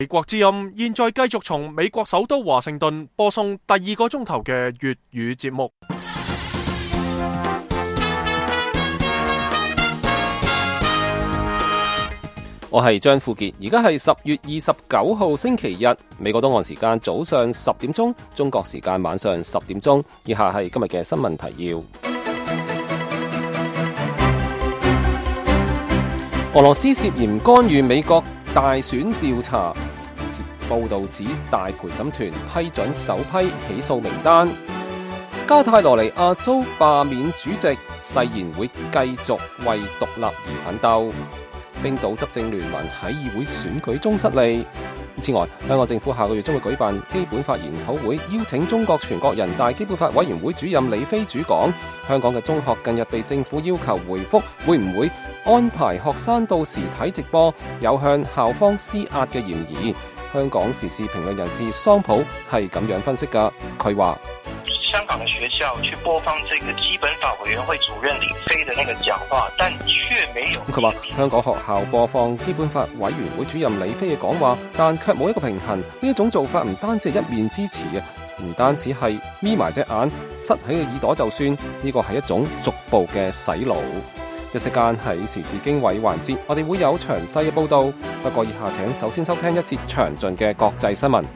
美國之音現在繼續從美國首都華盛頓播送第2個鐘頭嘅粵語節目。 我係張富傑，而家係10月29號星期日，美國東岸時間早上10點鐘，中國時間晚上10點鐘。以下係今日嘅新聞提要。俄羅斯涉嫌干預美國大選調查，報道指大陪審團批准首批起訴名單。加泰羅尼亞遭罷免主席，誓言會繼續為獨立而奮鬥。冰島執政聯盟喺議會選舉中失利。此外，香港政府下個月將會舉辦基本法研討會，邀請中國全國人大基本法委員會主任李飛主講。香港嘅中學近日被政府要求回覆會唔會安排學生到時睇直播，有向校方施壓嘅嫌疑。香港時事評論人士桑普係咁樣分析㗎，佢話香港的學校去播放這個基本法委員會主任李飛的那個講話，但卻沒有。 佢話香港學校播放基本法委員會主任李飛嘅講話，但卻冇一個平衡。呢一種做法唔單止係一面之詞啊，唔單止係眯埋隻眼、塞喺個耳朵就算，呢個係一種逐步嘅洗腦。一息間喺時事經緯環節，我哋會有詳細嘅報道。不過以下請首先收聽一節詳盡嘅國際新聞。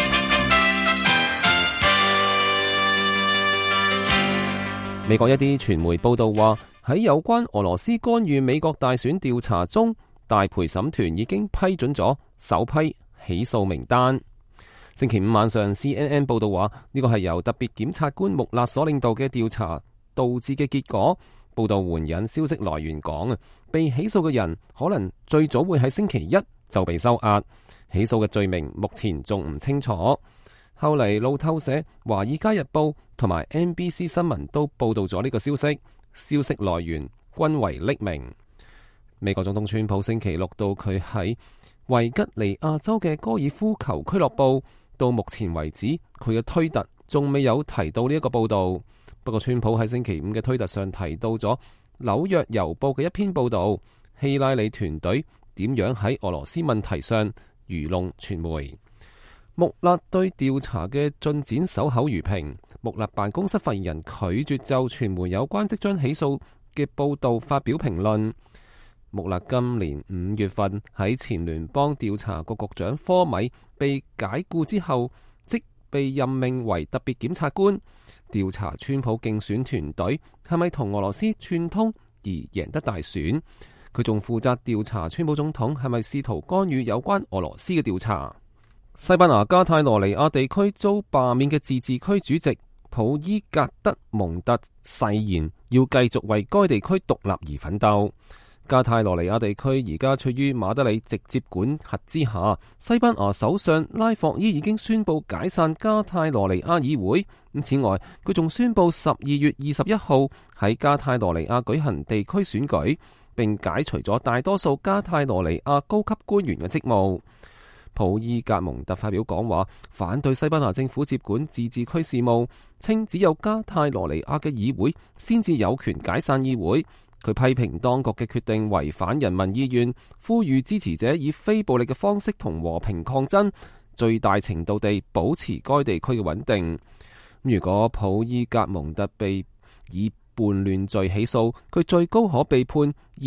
美國一啲傳媒報道話，喺有關俄羅斯干預美國大選調查中，大陪審團已經批准咗首批起訴名單。星期五晚上 CNN 報道話，呢個係由特別檢察官穆勒所領導嘅調查導致嘅結果。報道援引消息來源講，被起訴嘅人可能最早會喺星期一就被收押，起訴嘅罪名目前仲唔清楚。後嚟路透社、華爾街日報同埋 NBC 新聞都報道咗呢個消息，消息來源均為匿名。美國總統川普星期六到佢喺維吉尼亞州嘅高爾夫球俱樂部，到目前為止佢嘅推特仲未有提到呢一個報道。不過川普喺星期五嘅推特上提到咗紐約郵報嘅一篇報道，希拉里團隊點樣喺俄羅斯問題上愚弄傳媒。穆勒對調查嘅進展守口如瓶。穆勒辦公室發言人拒絕就傳媒有關即將起訴嘅報道發表評論。穆勒今年5月份喺前聯邦調查局局長科米被解雇之後，即被任命為特別檢察官，調查川普競選團隊係咪同俄羅斯串通而贏得大選。佢仲負責調查川普總統係咪試圖干預有關俄羅斯嘅調查。西班牙加泰羅尼亞地區遭罷免嘅自治區主席普伊格德蒙特誓言要繼續為該地區獨立而奮鬥。加泰羅尼亞地區而家處於馬德里直接管轄之下。西班牙首相拉霍伊已經宣布解散加泰羅尼亞議會。此外，佢仲宣布12月21號喺加泰羅尼亞舉行地區選舉，並解除咗大多數加泰羅尼亞高級官員嘅職務。普伊格蒙特發表講話，反對西班牙政府接管自治區事務，稱只有加泰羅尼亞嘅議會先至有權解散議會。佢批評當局嘅決定違反人民意願，呼籲支持者以非暴力嘅方式同和平抗爭，最大程度地保持該地區嘅穩定。如果普伊格蒙特被以叛亂罪起訴，佢最高可被判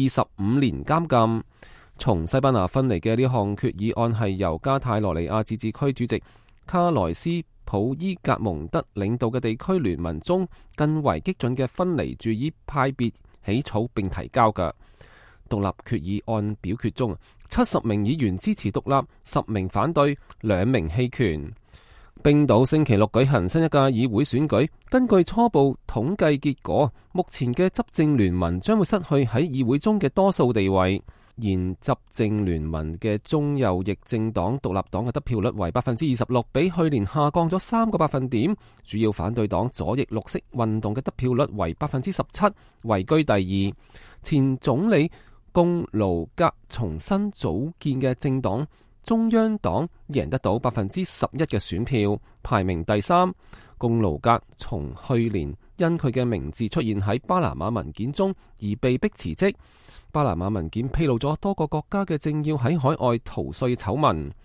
25年監禁。從西班牙分離嘅呢項決議案係由加泰羅尼亞自治區主席卡萊斯普伊格蒙德領導嘅地區聯盟中更為激進嘅分離主義派別起草並提交嘅獨立決議案表決中，70名議員支持獨立，10名反對，2名棄權。冰島星期六舉行新一屆議會選舉，根據初步統計結果，目前嘅執政聯盟將會失去喺議會中嘅多數地位。現執政聯盟嘅中右翼政黨獨立黨嘅得票率為 26%， 比去年下降咗3個百分點。主要反對黨左翼綠色運動嘅得票率為 17%， 位居第二。前總理貢盧格重新組建嘅政黨中央黨贏得到 11% 嘅選票，排名第三。貢盧格從去年因佢嘅名字出現喺巴拿馬文件中而被迫辭職。巴拿馬文件披露咗多個國家嘅政要喺海外逃稅醜聞。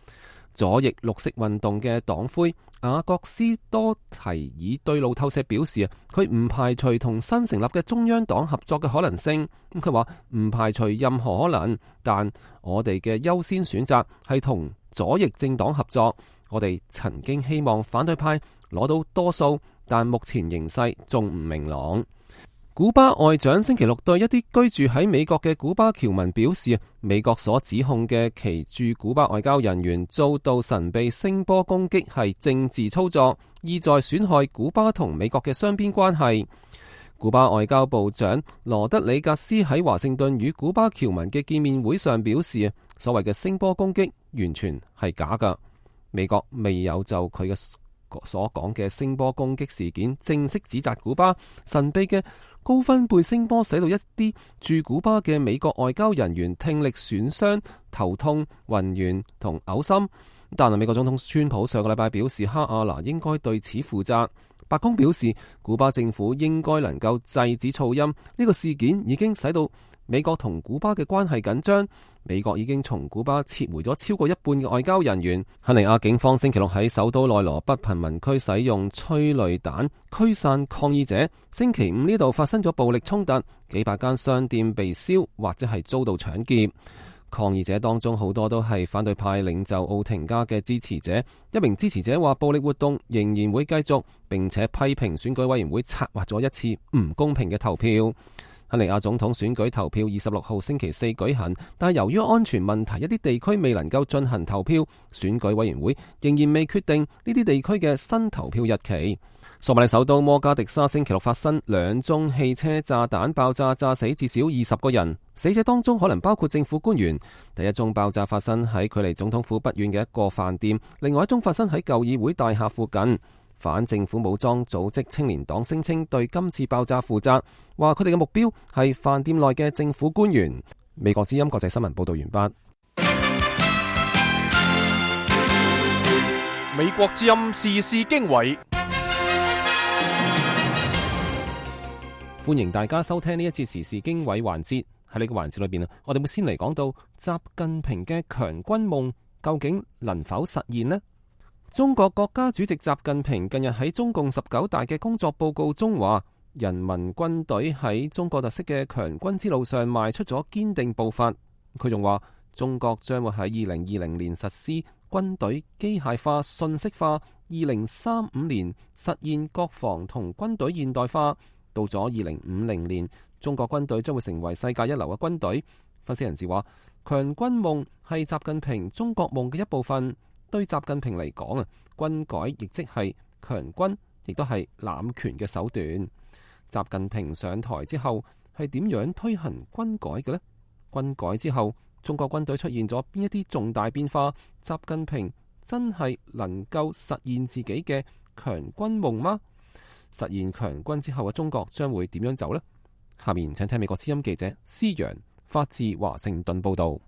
左翼綠色運動嘅黨魁雅各斯多提爾對路透社表示，佢唔排除同新成立嘅中央黨合作嘅可能性。佢話唔排除任何可能，但我哋嘅優先選擇係同左翼政黨合作。我哋曾經希望反對派攞到多數，但目前形勢仲唔明朗。古巴外長星期六對一啲居住喺美國嘅古巴僑民表示，美國所指控嘅其駐古巴外交人員遭到神秘聲波攻擊係政治操作，意在損害古巴同美國嘅雙邊關係。古巴外交部長羅德里格斯喺華盛頓與古巴僑民嘅見面會上表示，所謂嘅聲波攻擊完全係假㗎。美國未有就佢嘅所講嘅聲波攻擊事件正式指責古巴。神秘嘅高分貝聲波使到一啲駐古巴嘅美國外交人員聽力損傷、頭痛、暈眩同嘔心。但係美國總統川普上個禮拜表示，哈亞拿應該對此負責。白宮表示，古巴政府應該能夠制止噪音。呢個事件已經使到美國同古巴嘅關係緊張。美國已經從古巴撤回咗超過一半嘅外交人員。肯尼亞警方星期六喺首都內羅畢貧民區使用催淚彈驅散抗議者。星期五呢度發生咗暴力衝突，幾百間商店被燒或者係遭到搶劫。抗議者當中好多都係反對派領袖奧廷加嘅支持者。一名支持者話暴力活動仍然會繼續，並且批評選舉委員會策劃咗一次唔公平嘅投票。肯尼亞總統選舉投票26號星期四舉行，但係由於安全問題，一啲地區未能夠進行投票。選舉委員會仍然未決定呢啲地區嘅新投票日期。索馬里首都摩加迪沙星期六發生2宗汽車炸彈爆炸，炸死至少20個人，死者當中可能包括政府官員。第一宗爆炸發生喺距離總統府不遠嘅一個飯店，另外一宗發生喺舊議會大廈附近。反政府武裝組織青年黨聲稱對今次爆炸負責，話佢哋嘅目標係飯店內嘅政府官員。美國之音國際新聞報道完畢。 美國之音時事經緯， 歡迎大家收聽呢一節時事經緯環節。喺呢個環節裏邊我哋會先嚟講到習近平嘅強軍夢究竟能否實現呢？中國國家主席習近平近日喺中共19大嘅工作報告中話，人民軍隊喺中國特色嘅強軍之路上邁出咗堅定步伐。佢仲話，中國將會喺2020年實施軍隊機械化、信息化，2035年實現國防同軍隊現代化。到咗2050年，中國軍隊將會成為世界一流嘅軍隊。分析人士話，強軍夢係習近平中國夢嘅一部分。對習近平嚟講軍改亦即係強軍，亦都係攬權嘅手段。習近平上台之後係點樣推行軍改嘅呢？軍改之後，中國軍隊出現咗邊一啲重大變化？習近平真係能夠實現自己嘅強軍夢嗎？實現強軍之後嘅中國將會點樣走呢？下面請聽美國之音記者施洋發自華盛頓報道。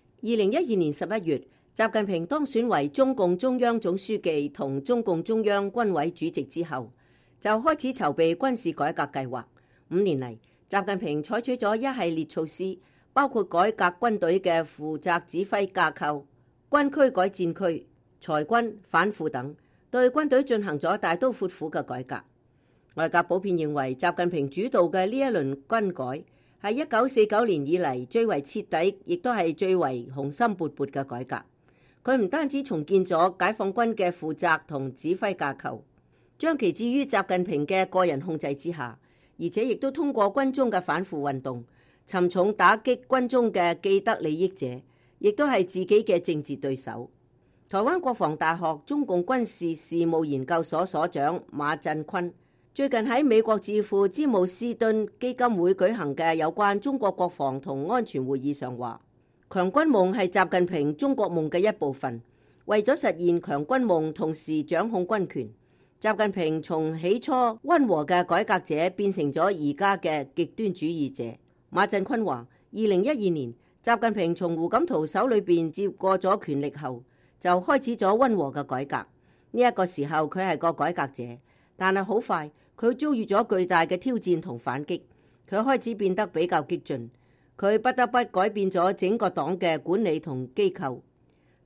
2012年11月，習近平當選為中共中央總書記同中共中央軍委主席之後，就開始籌備軍事改革計劃。5年嚟，習近平採取咗一系列措施，包括改革軍隊嘅負責指揮架構、軍區改戰區、裁軍反腐等，對軍隊進行咗大刀闊斧嘅改革。外界普遍認為，習近平主導嘅呢一輪軍改係1949年以嚟最為徹底，亦都係最為雄心勃勃嘅改革。佢唔單止重建咗解放軍嘅負責同指揮架構，將其置於習近平嘅個人控制之下，而且亦都通過軍中嘅反腐運動，沉重打擊軍中嘅既得利益者，亦都係自己嘅政治對手。台灣國防大學中共軍事事務研究所所長馬振坤最近喺美國智庫詹姆斯敦基金會舉行嘅有關中國國防同安全會議上話，強軍夢係習近平中國夢嘅一部分，為咗實現強軍夢，同時掌控軍權，習近平從起初溫和嘅改革者變成咗而家嘅極端主義者。馬振坤話，2012年習近平從胡錦濤手裏邊接過咗權力後，就開始咗溫和嘅改革。呢一個時候佢係個改革者，但係好快佢遭遇咗巨大嘅挑戰同反擊，佢開始變得比較激進。佢不得不改變咗整個黨嘅管理同機構。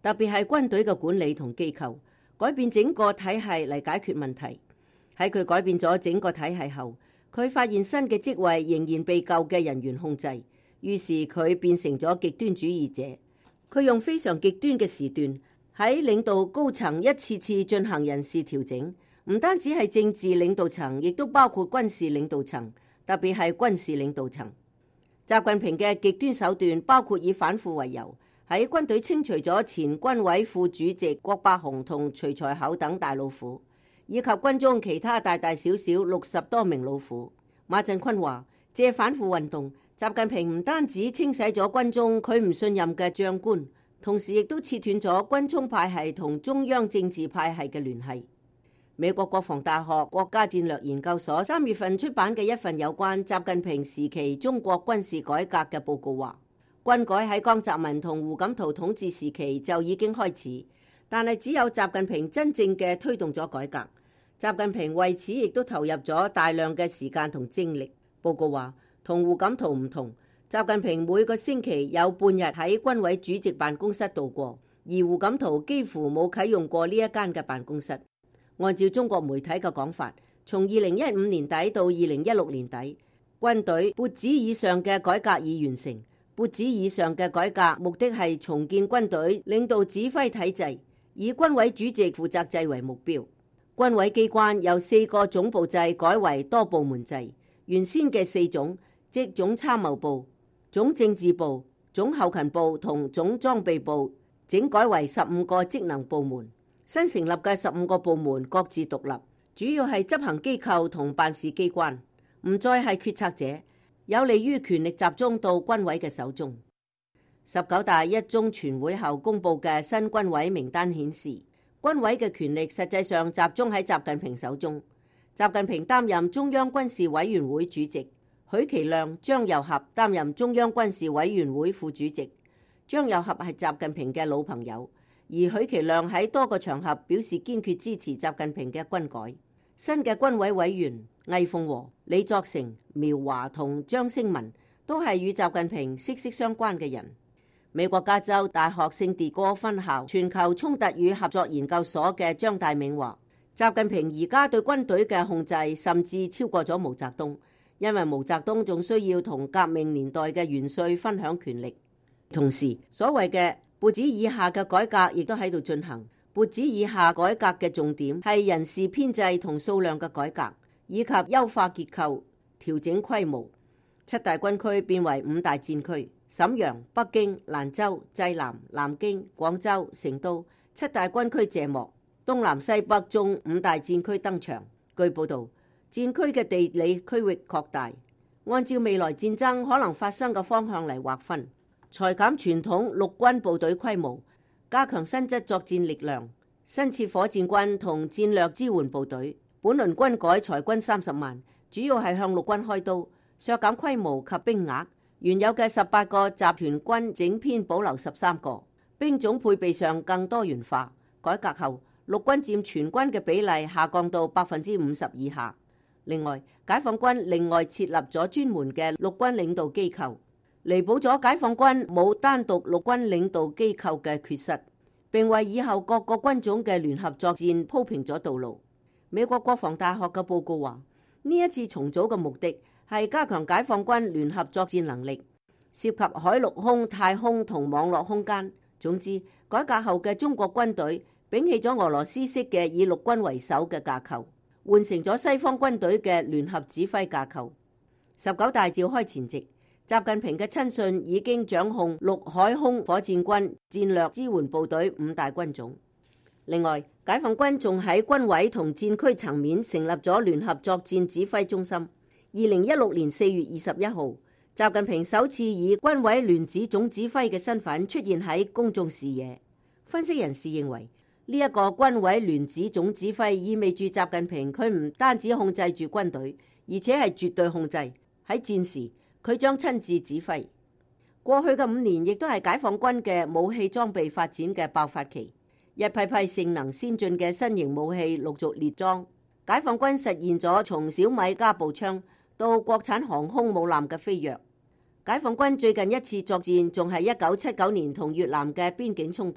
特別係軍隊嘅管理同機構，改變整個體系嚟解決問題。喺佢改變咗整個體系後，佢發現新嘅職位仍然被舊嘅人員控制，於是佢變成咗極端主義者。佢用非常極端嘅時段喺領導高層一次次進行人事調整，唔單止係政治領導層，亦都包括軍事領導層，特別係軍事領導層。習近平嘅極端手段包括以反腐為由，喺軍隊清除咗前軍委副主席郭伯雄同徐才厚等大老虎，以及軍中其他大大小小60多名老虎。馬振坤話，借反腐運動，習近平唔單止清洗咗軍中佢唔信任嘅將官，同時亦都切斷咗軍衝派系同中央政治派系嘅聯繫。美國國防大學國家戰略研究所3月份出版嘅一份有關習近平時期中國軍事改革嘅報告話，軍改喺江澤民同胡錦濤統治時期就已經開始，但係只有習近平真正嘅推動咗改革。習近平為此亦都投入咗大量嘅時間同精力。報告話，同胡錦濤唔同，習近平每個星期有半日喺軍委主席辦公室度過，而胡錦濤幾乎冇啟用過呢一間嘅辦公室。按照中國媒體嘅講法，從2015年底到2016年底，軍隊撥子以上嘅改革已完成。撥子以上嘅改革目的係重建軍隊領導指揮體制，以軍委主席負責制為目標。軍委機關由4個總部制改為多部門制，原先嘅4種，即總參謀部、總政治部、總後勤部同總裝備部，整改為15個職能部門。新成立嘅15個部門各自獨立，主要係執行機構同辦事機關，唔再係決策者，有利於權力集中到軍委嘅手中。19大一中全會後公布嘅新軍委名單顯示，軍委嘅權力實際上集中喺習近平手中。習近平擔任中央軍事委員會主席，許其亮、張又俠擔任中央軍事委員會副主席。張又俠係習近平嘅老朋友，而許其亮喺多個場合表示堅決支持習近平嘅軍改。新嘅軍委委員魏鳳和、李作成、苗華同張星文都係與習近平息息相關嘅人。美國加州大學聖地哥分校全球衝突與合作研究所嘅張大銘話，習近平而家對軍隊嘅控制甚至超過咗毛澤東，因為毛澤東仲需要同革命年代嘅元帥分享權力。同時，所謂嘅撥子以下嘅改革亦都喺度進行。撥子以下改革嘅重點係人事編制同數量嘅改革，以及優化結構、調整規模。7大軍區變為5大戰區，瀋陽、北京、蘭州、濟南、南京、廣州、成都7大軍區謝幕，東南西北中5大戰區登場。據報導，戰區嘅地理區域擴大，按照未來戰爭可能發生嘅方向嚟劃分，裁減傳統陸軍部隊規模，加強新質作戰力量，新設火箭軍同戰略支援部隊。本輪軍改裁軍30萬，主要係向陸軍開刀，削減規模及兵額。原有嘅18個集團軍整編保留13個，兵種配備上更多元化。改革後，陸軍佔全軍嘅比例下降到50%以下。另外，解放軍另外設立咗專門嘅陸軍領導機構，彌補咗解放軍冇單獨陸軍領導機構嘅缺失，並為以後各個軍種嘅聯合作戰鋪平咗道路。美國國防大學嘅報告話，呢一次重組嘅目的係加強解放軍聯合作戰能力，涉及海陸空、太空同網絡空間。總之，改革後嘅中國軍隊摒棄咗俄羅斯式嘅以陸軍為首嘅架構，換成咗西方軍隊嘅聯合指揮架構。19大召開前夕，習近平嘅親信已經掌控陸海空火箭軍、戰略支援部隊5大軍種。另外，解放軍仲喺軍委同戰區層面成立咗聯合作戰指揮中心。2016年4月21號，習近平首次以軍委聯指總指揮嘅身份出現喺公眾視野。分析人士認為，呢一個軍委聯指總指揮意味住習近平佢唔單止控制住軍隊，而且係絕對控制。喺戰時，佢將親自指揮。過去嘅5年亦都係解放軍嘅武器裝備發展嘅爆發期。一批批性能先進嘅新型武器陸續列裝，解放軍實現咗從小米加步槍到國產航空母艦嘅飛躍。解放軍最近一次作戰仲係1979年同越南嘅邊境衝突，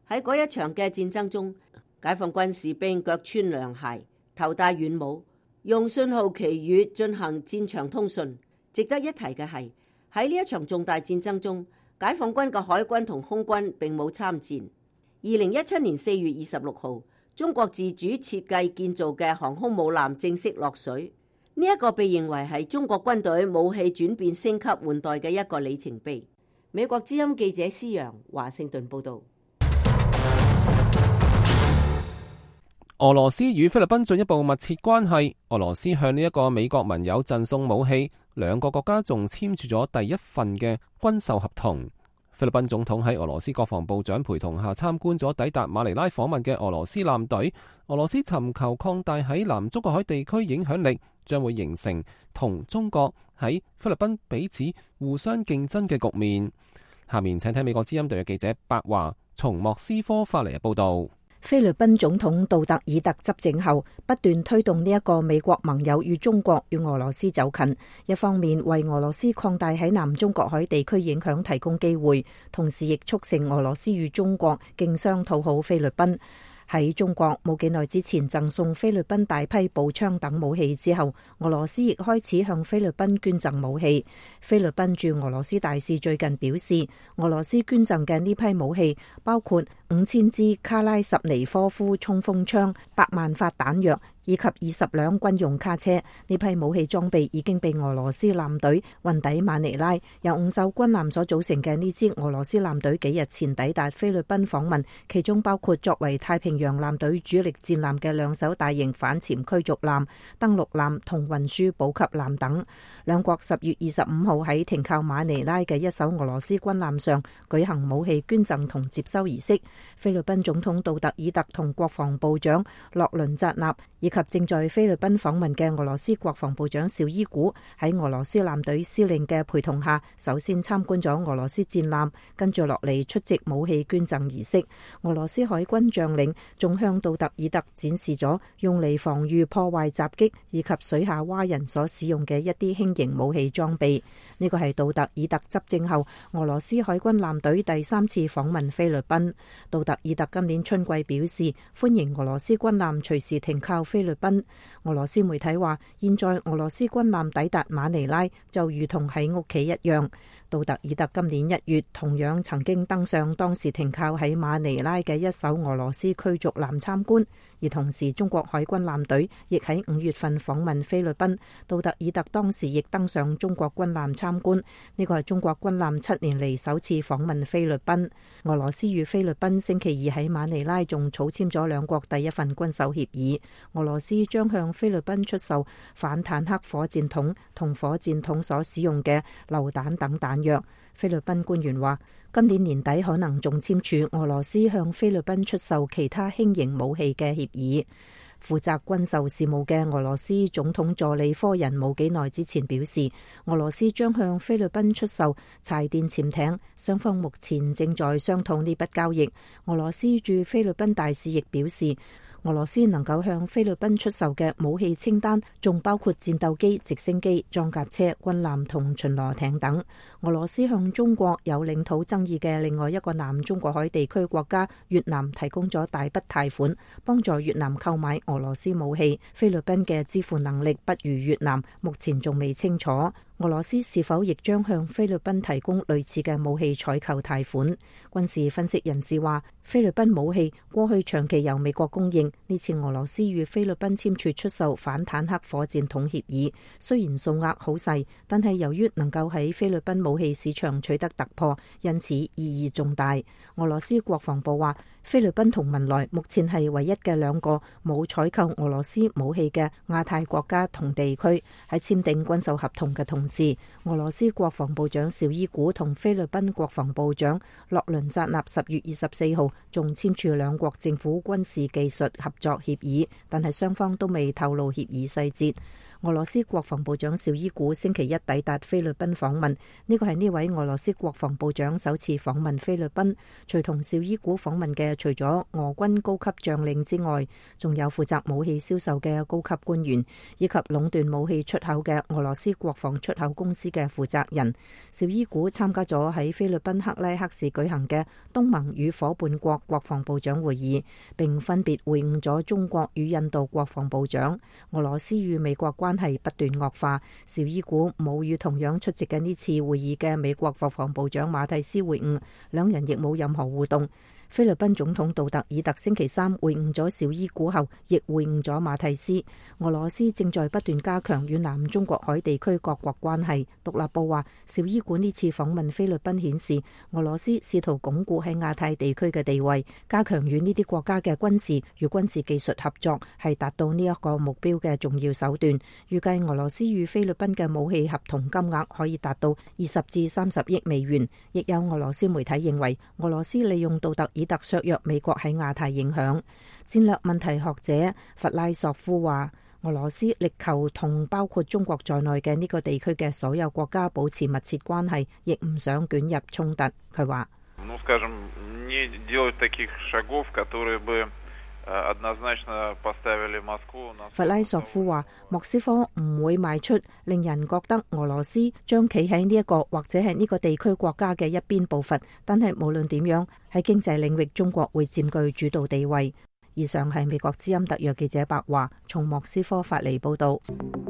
喺嗰一場嘅戰爭中，解放軍士兵腳穿涼鞋，頭戴軟帽，用信號旗語進行戰場通訊。值得一提嘅係，喺呢一場重大戰爭中，解放軍嘅海軍同空軍並冇參戰。2017年4月26號，中國自主設計建造嘅航空母艦正式落水。呢一個被認為係中國軍隊武器轉變升級換代嘅一個里程碑。美國之音記者施洋華盛頓報道。 俄羅斯與菲律賓進一步密切關係，俄羅斯向呢一個美國盟友贈送武器，兩個國家仲簽署咗第一份嘅軍售合同。菲律賓總統喺俄羅斯國防部長陪同下參觀咗抵達馬尼拉訪問嘅俄羅斯艦隊。俄羅斯尋求擴大喺南中國海地區影響力，將會形成同中國喺菲律賓彼此互相競爭嘅局面。下面請聽美國之音特約記者白華從莫斯科發嚟嘅報道。 菲律賓總統杜特爾特執政後，不斷推動呢一個美國盟友與中國與俄羅斯走近，一方面為俄羅斯擴大喺南中國海地區影響提供機會，同時亦促成俄羅斯與中國競相討好菲律賓。喺中國冇幾耐之前贈送菲律賓大批步槍等武器之後，俄羅斯亦開始向菲律賓捐贈武器。菲律賓駐俄羅斯大使最近表示，俄羅斯捐贈嘅呢批武器包括5000支卡拉什尼科夫衝鋒槍、100萬發彈藥以及20輛軍用卡車。呢批武器裝備已經被俄羅斯艦隊運抵馬尼拉。由5艘軍艦所組成嘅呢支俄羅斯艦隊幾日前抵達菲律賓訪問，其中包括作為太平洋艦隊主力戰艦嘅2艘大型反潛驅逐艦、登陸艦同運輸補給艦等。兩國10月25號喺停靠馬尼拉嘅一艘俄羅斯軍艦上舉行武器捐贈同接收儀式。菲律賓總統杜特爾特同國防部長洛倫扎納以及正在菲律賓訪問嘅俄羅斯國防部長紹伊古喺俄羅斯艦隊司令嘅陪同下，首先參觀咗俄羅斯戰艦，跟住落嚟出席武器捐贈儀式。俄羅斯海軍將領仲向杜特爾特展示咗用嚟防禦破壞襲擊以及水下蛙人所使用嘅一啲輕型武器裝備。呢個係杜特爾特執政後俄羅斯海軍艦隊第3次訪問菲律賓。杜特爾特今年春季表示歡迎俄羅斯軍艦隨時停靠菲律賓。俄羅斯媒體話，現在俄羅斯軍艦抵達馬尼拉就如同喺屋企一樣。杜特爾特今年1月同樣曾經登上當時停靠喺馬尼拉嘅一艘俄羅斯驅逐艦參觀，而同時中國海軍艦隊亦喺5月份訪問菲律賓。杜特爾特當時亦登上中國軍艦參觀，呢個係中國軍艦7年嚟首次訪問菲律賓。俄羅斯與菲律賓星期2喺馬尼拉仲草簽咗兩國第一份軍售協議，俄羅斯將向菲律賓出售反坦克火箭筒同火箭筒所使用嘅榴彈等彈藥。菲律賓官員話，今年年底可能仲簽署俄羅斯向菲律賓出售其他輕型武器嘅協議。負責軍售事務嘅俄羅斯總統助理科人冇幾耐之前表示，俄羅斯將向菲律賓出售柴電潛艇，雙方目前正在商討呢筆交易。俄羅斯駐菲律賓大使亦表示，俄羅斯能夠向菲律賓出售嘅武器清單仲包括戰鬥機、直升機、裝甲車、軍艦同巡邏艇等。俄羅斯向中國有領土爭議嘅另外一個南中國海地區國家越南提供咗大筆貸款，幫助越南購買俄羅斯武器。菲律賓嘅支付能力不如越南，目前仲未清楚。俄羅斯是否亦將向菲律賓提供類似嘅武器採購貸款？軍事分析人士話，菲律賓武器過去長期由美國供應，呢次俄羅斯與菲律賓簽署出售反坦克火箭筒協議，雖然數額好細，但係由於能夠喺菲律賓武器市場取得突破，因此意義重大。俄羅斯國防部話，菲律賓同文萊目前係唯一嘅兩個冇採購俄羅斯武器嘅亞太國家同地區。喺簽訂軍售合同嘅同時，俄羅斯國防部長紹伊古同菲律賓國防部長洛倫扎納10月24號仲簽署兩國政府軍事技術合作協議，但係雙方都未透露協議細節。 俄羅斯國防部長紹伊古星期一抵達菲律賓訪問，呢個係呢位俄羅斯國防部長首次訪問菲律賓。隨同紹伊古訪問嘅，除咗俄軍高級將領之外，仲有負責武器銷售嘅高級官員，以及壟斷武器出口嘅俄羅斯國防出口公司嘅負責人。紹伊古參加咗喺菲律賓克拉克市舉行嘅東盟與夥伴國國防部長會議，並分別會晤咗中國與印度國防部長。俄羅斯與美國關係不斷惡化，紹伊古冇與同樣出席嘅呢次會議嘅美國國防部長馬蒂斯會晤，兩人亦冇任何互動。菲律賓總統杜特爾特星期三會晤咗紹伊古後，亦會晤咗馬蒂斯。俄羅斯正在不斷加強與南中國海地區各國關係。獨立報話，紹伊古呢次訪問菲律賓顯示，俄羅斯試圖鞏固喺亞太地區嘅地位，加強與呢啲國家嘅軍事與軍事技術合作，係達到呢一個目標嘅重要手段。預計俄羅斯與菲律賓嘅武器合同金額可以達到20至30億美元。亦有俄羅斯媒體認為，俄羅斯利用杜特爾特削弱美國喺亞太影響。戰略問題學者弗拉索夫話，俄羅斯力求同包括中國在內嘅呢個地區嘅所有國家保持密切關係，亦唔想捲入衝突。佢話，弗拉索夫話，莫斯科唔會邁出令人覺得俄羅斯將企喺呢一個或者係呢個地區國家嘅一邊步伐，但係無論點樣，喺經濟領域中國會佔據主導地位。以上係美國之音特約記者白華從莫斯科發嚟報道。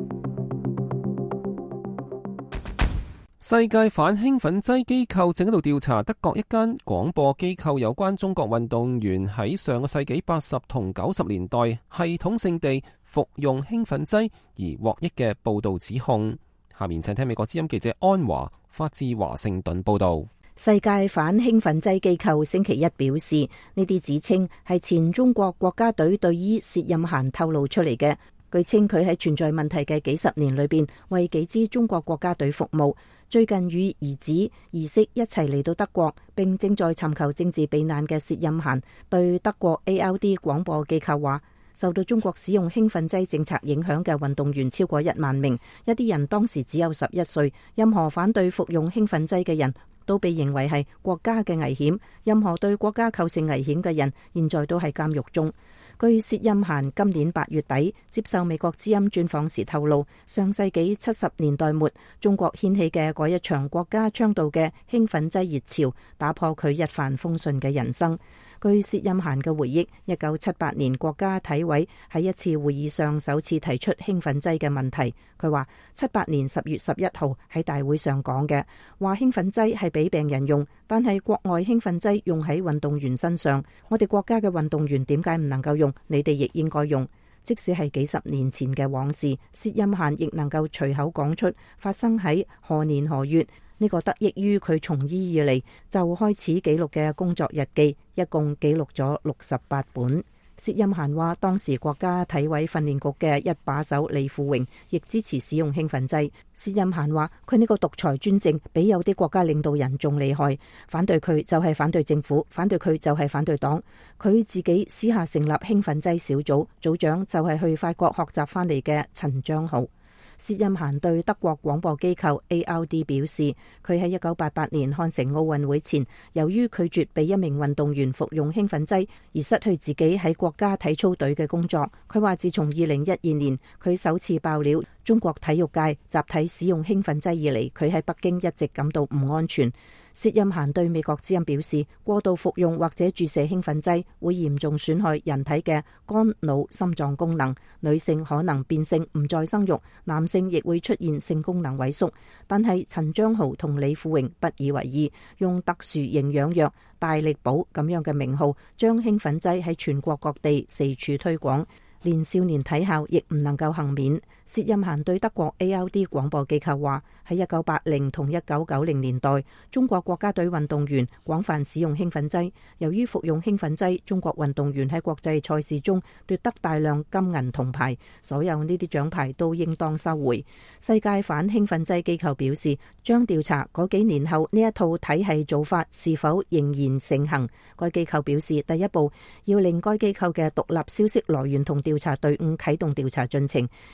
世界反興奮劑機構正喺度調查德國一間廣播機構有關中國運動員喺上個世紀80同90年代系統性地服用興奮劑而獲益嘅報道指控。下面請聽美國之音記者安華發自華盛頓報道。 世界反興奮劑機構星期一表示，呢啲指稱係前中國國家隊隊醫薛任嫻透露出嚟嘅。據稱佢喺存在問題嘅幾十年裏邊，為幾支中國國家隊服務。最近與兒子兒媳一齊嚟到德國，並正在尋求政治避難嘅薛任嫻對德國 ARD 廣播機構話，受到中國使用興奮劑政策影響嘅運動員超過1萬名，一啲人當時只有11歲。任何反對服用興奮劑嘅人都被認為係國家嘅危險，任何對國家構成危險嘅人現在都喺監獄中。據薛任嫻今年8月底接受美國之音專訪時透露，上世紀70年代末中國掀起嘅嗰一場國家倡導嘅興奮劑熱潮，打破佢一帆風順嘅人生。據薛任嫻嘅回憶，1978年國家體委喺一次會議上首次提出興奮劑嘅問題。佢話78年10月11號喺大會上講嘅，話興奮劑係俾病人用，但係國外興奮劑用喺運動員身上，我哋國家嘅運動員點解唔能夠用？你哋亦應該用。即使係幾十年前嘅往事，薛任嫻亦能夠隨口講出發生喺何年何月。呢個得益於佢從醫以嚟就開始記錄嘅工作日記，一共記錄咗68本。薛任嫻話，當時國家體委訓練局嘅一把手李富榮亦支持使用興奮劑。薛任嫻話，佢呢個獨裁專政比有啲國家領導人仲厲害，反對佢就係反對政府，反對佢就係反對黨。佢自己私下成立興奮劑小組，組長就係去法國學習翻嚟嘅陳章豪。薛任嫻對德國廣播機構 ARD 表示，佢喺1988年漢城奧運會前，由於拒絕俾一名運動員服用興奮劑，而失去自己喺國家體操隊嘅工作。佢話自從2012年佢首次爆料中國體育界集體使用興奮劑以嚟，佢喺北京一直感到唔安全。薛任嫻對美國之音表示，過度服用或者注射興奮劑會嚴重損害人體嘅肝、腦、心臟功能，女性可能變性唔再生育，男性亦會出現性功能萎縮。但係陳章豪同李富榮不以為意，用特殊營養藥大力寶咁樣嘅名號，將興奮劑喺全國各地四處推廣，連少年體校亦唔能夠幸免。薛任嫻對德國 ARD 廣播機構話，喺1980同1990年代，中國國家隊運動員廣泛使用興奮劑。由於服用興奮劑，中國運動員喺國際賽事中奪得大量金銀銅牌，所有呢啲獎牌都應當收回。世界反興奮劑機構表示，將調查嗰幾年後呢一套體系做法是否仍然盛行。該機構表示，第一步要令該機構嘅獨立消息來源同調查隊伍啟動調查進程，以搜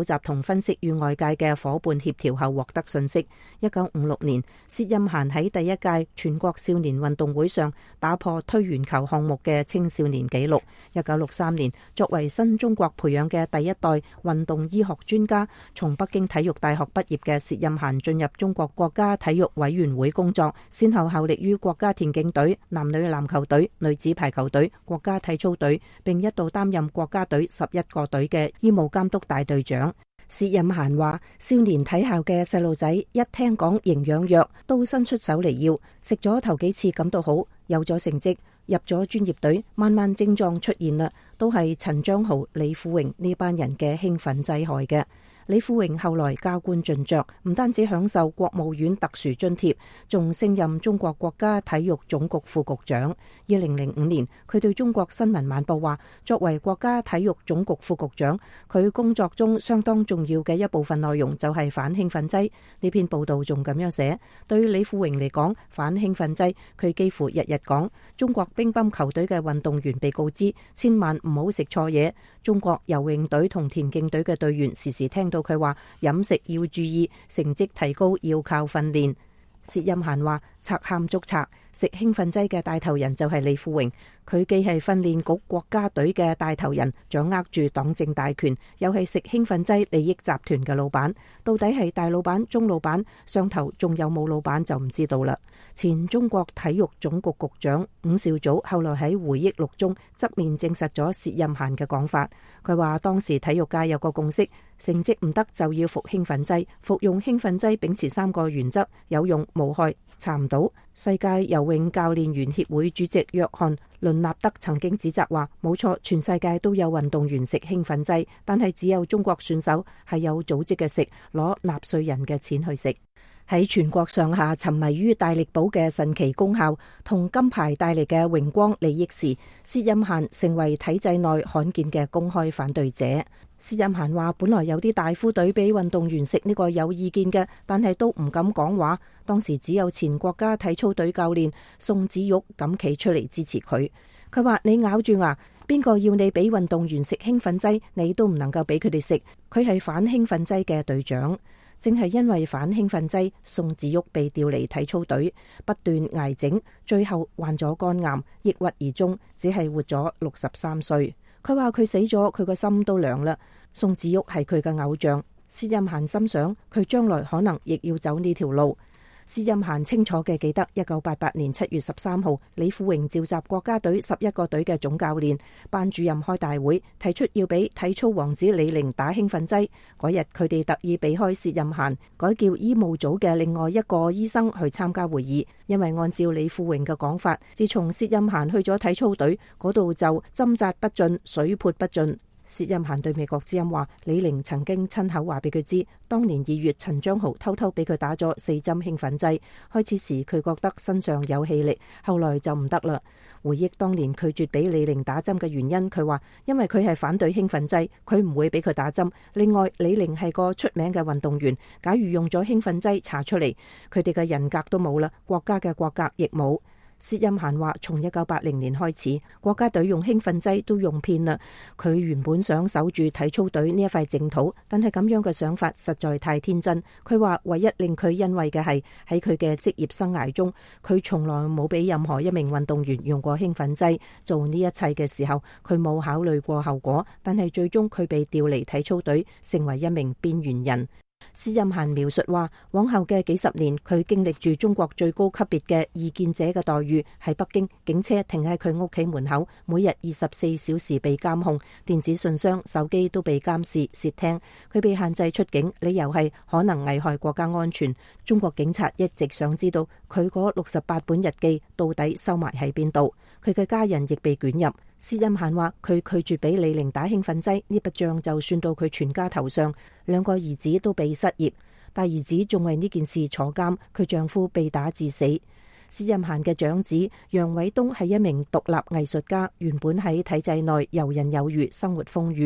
集同分析與外界嘅夥伴協調後獲得信息。1956年，薛任嫻喺第一屆全國少年運動會上打破推圓球項目嘅青少年紀錄。1963年，作為新中國培養嘅第一代運動醫學專家，從北京體育大學畢業嘅薛任嫻進入中國國家體育委員會工作，先後效力於國家田徑隊、男女籃球隊、女子排球隊、國家體操隊，並一度擔任國家隊11個隊嘅醫務監督大隊長。薛任嫻話：少年體校嘅細路仔一聽講營養藥，都伸出手嚟要，食咗頭幾次感到好，有咗成績，入咗專業隊，慢慢症狀出現啦，都係陳章豪、李富榮呢班人嘅興奮劑害嘅。李富榮後來加官進爵，唔單止享受國務院特殊津貼，仲升任中國國家體育總局副局長。2005年，佢對中國新聞晚報話：作為國家體育總局副局長，佢工作中相當重要嘅一部分內容就係反興奮劑。呢篇報道仲咁樣寫：對李富榮嚟講，反興奮劑佢幾乎日日講。中國乒乓球隊嘅運動員被告知千萬唔好食錯嘢。中國游泳隊同田徑隊嘅隊員時時聽到佢話飲食要注意，成績提高要靠訓練。薛任嫻話：賊喊捉賊，食興奮劑嘅帶頭人就係李富榮。佢既係訓練局國家隊嘅帶頭人，掌握住黨政大權，又係食興奮劑利益集團嘅老闆。到底係大老闆、中老闆，上頭仲有冇老闆就唔知道啦。前中國體育總局局長伍紹祖後來喺回憶錄中側面證實咗薛任嫻嘅講法。佢話當時體育界有個共識，成績唔得就要服興奮劑，服用興奮劑秉持3個原則：有用、無害、查唔到。世界游泳教練員協會主席約翰倫納德曾經指責話：冇錯，全世界都有運動員食興奮劑，但係只有中國選手係有組織嘅食，攞納稅人嘅錢去食。喺全國上下沉迷於大力寶嘅神奇功效同金牌帶嚟嘅榮光利益時，薛任嫻成為體制內罕見嘅公開反對者。薛任嫻話：本來有啲大夫隊俾運動員食呢個有意見嘅，但係都唔敢講話。當時只有前國家體操隊教練宋子玉敢企出嚟支持佢。佢話：你咬住牙，邊個要你俾運動員食興奮劑，你都唔能夠俾佢哋食。佢係反興奮劑嘅隊長。正係因為反興奮劑，宋子玉被調離體操隊，不斷捱整，最後患咗肝癌，抑鬱而終，只係活咗63歲。佢話佢死咗，佢個心都涼啦。宋子玉係佢嘅偶像，薛任嫻心想佢將來可能亦要走呢條路。薛任嫻清楚嘅記得1988年7月13號，李富榮召集國家隊11個隊嘅總教練、班主任開大會，提出要俾體操王子李寧打興奮劑。嗰日佢哋特意避開薛任嫻，改叫醫務組嘅另外一個醫生去參加會議，因為按照李富榮嘅講法，自從薛任嫻去咗體操隊嗰度就針扎不進，水潑不進。薛任嫻對美國之音話：李寧曾經親口話俾佢知，當年2月陳章豪偷偷俾佢打咗4針興奮劑。開始時佢覺得身上有氣力，後來就唔得啦。回憶當年拒絕俾李寧打針嘅原因，佢話因為佢係反對興奮劑，佢唔會俾佢打針。另外，李寧係個出名嘅運動員，假如用咗興奮劑查出嚟，佢哋嘅人格都冇啦，國家嘅國格亦冇。薛任嫻話：從1980年開始，國家隊用興奮劑都用遍啦。佢原本想守住體操隊呢一塊淨土，但係咁樣嘅想法實在太天真。佢話唯一令佢欣慰嘅係喺佢嘅職業生涯中，佢從來冇俾任何一名運動員用過興奮劑。做呢一切嘅時候，佢冇考慮過後果，但係最終佢被調離體操隊，成為一名邊緣人。薛任嫻描述話，往後嘅幾十年，佢經歷住中國最高級別嘅異見者嘅待遇。喺北京，警車停喺佢屋企門口，每日24小時被監控，電子信箱、手機都被監視、竊聽。佢被限制出境，理由係可能危害國家安全。中國警察一直想知道佢嗰68本日記到底收埋喺邊度。佢嘅家人亦被捲入。薛任嫻話佢拒絕俾李寧打興奮劑，呢筆賬就算到佢全家頭上。2個兒子都被失業，大兒子仲為呢件事坐監，佢丈夫被打致死。薛任嫻嘅長子楊偉東係一名獨立藝術家，原本喺體制內游刃有餘，生活豐裕。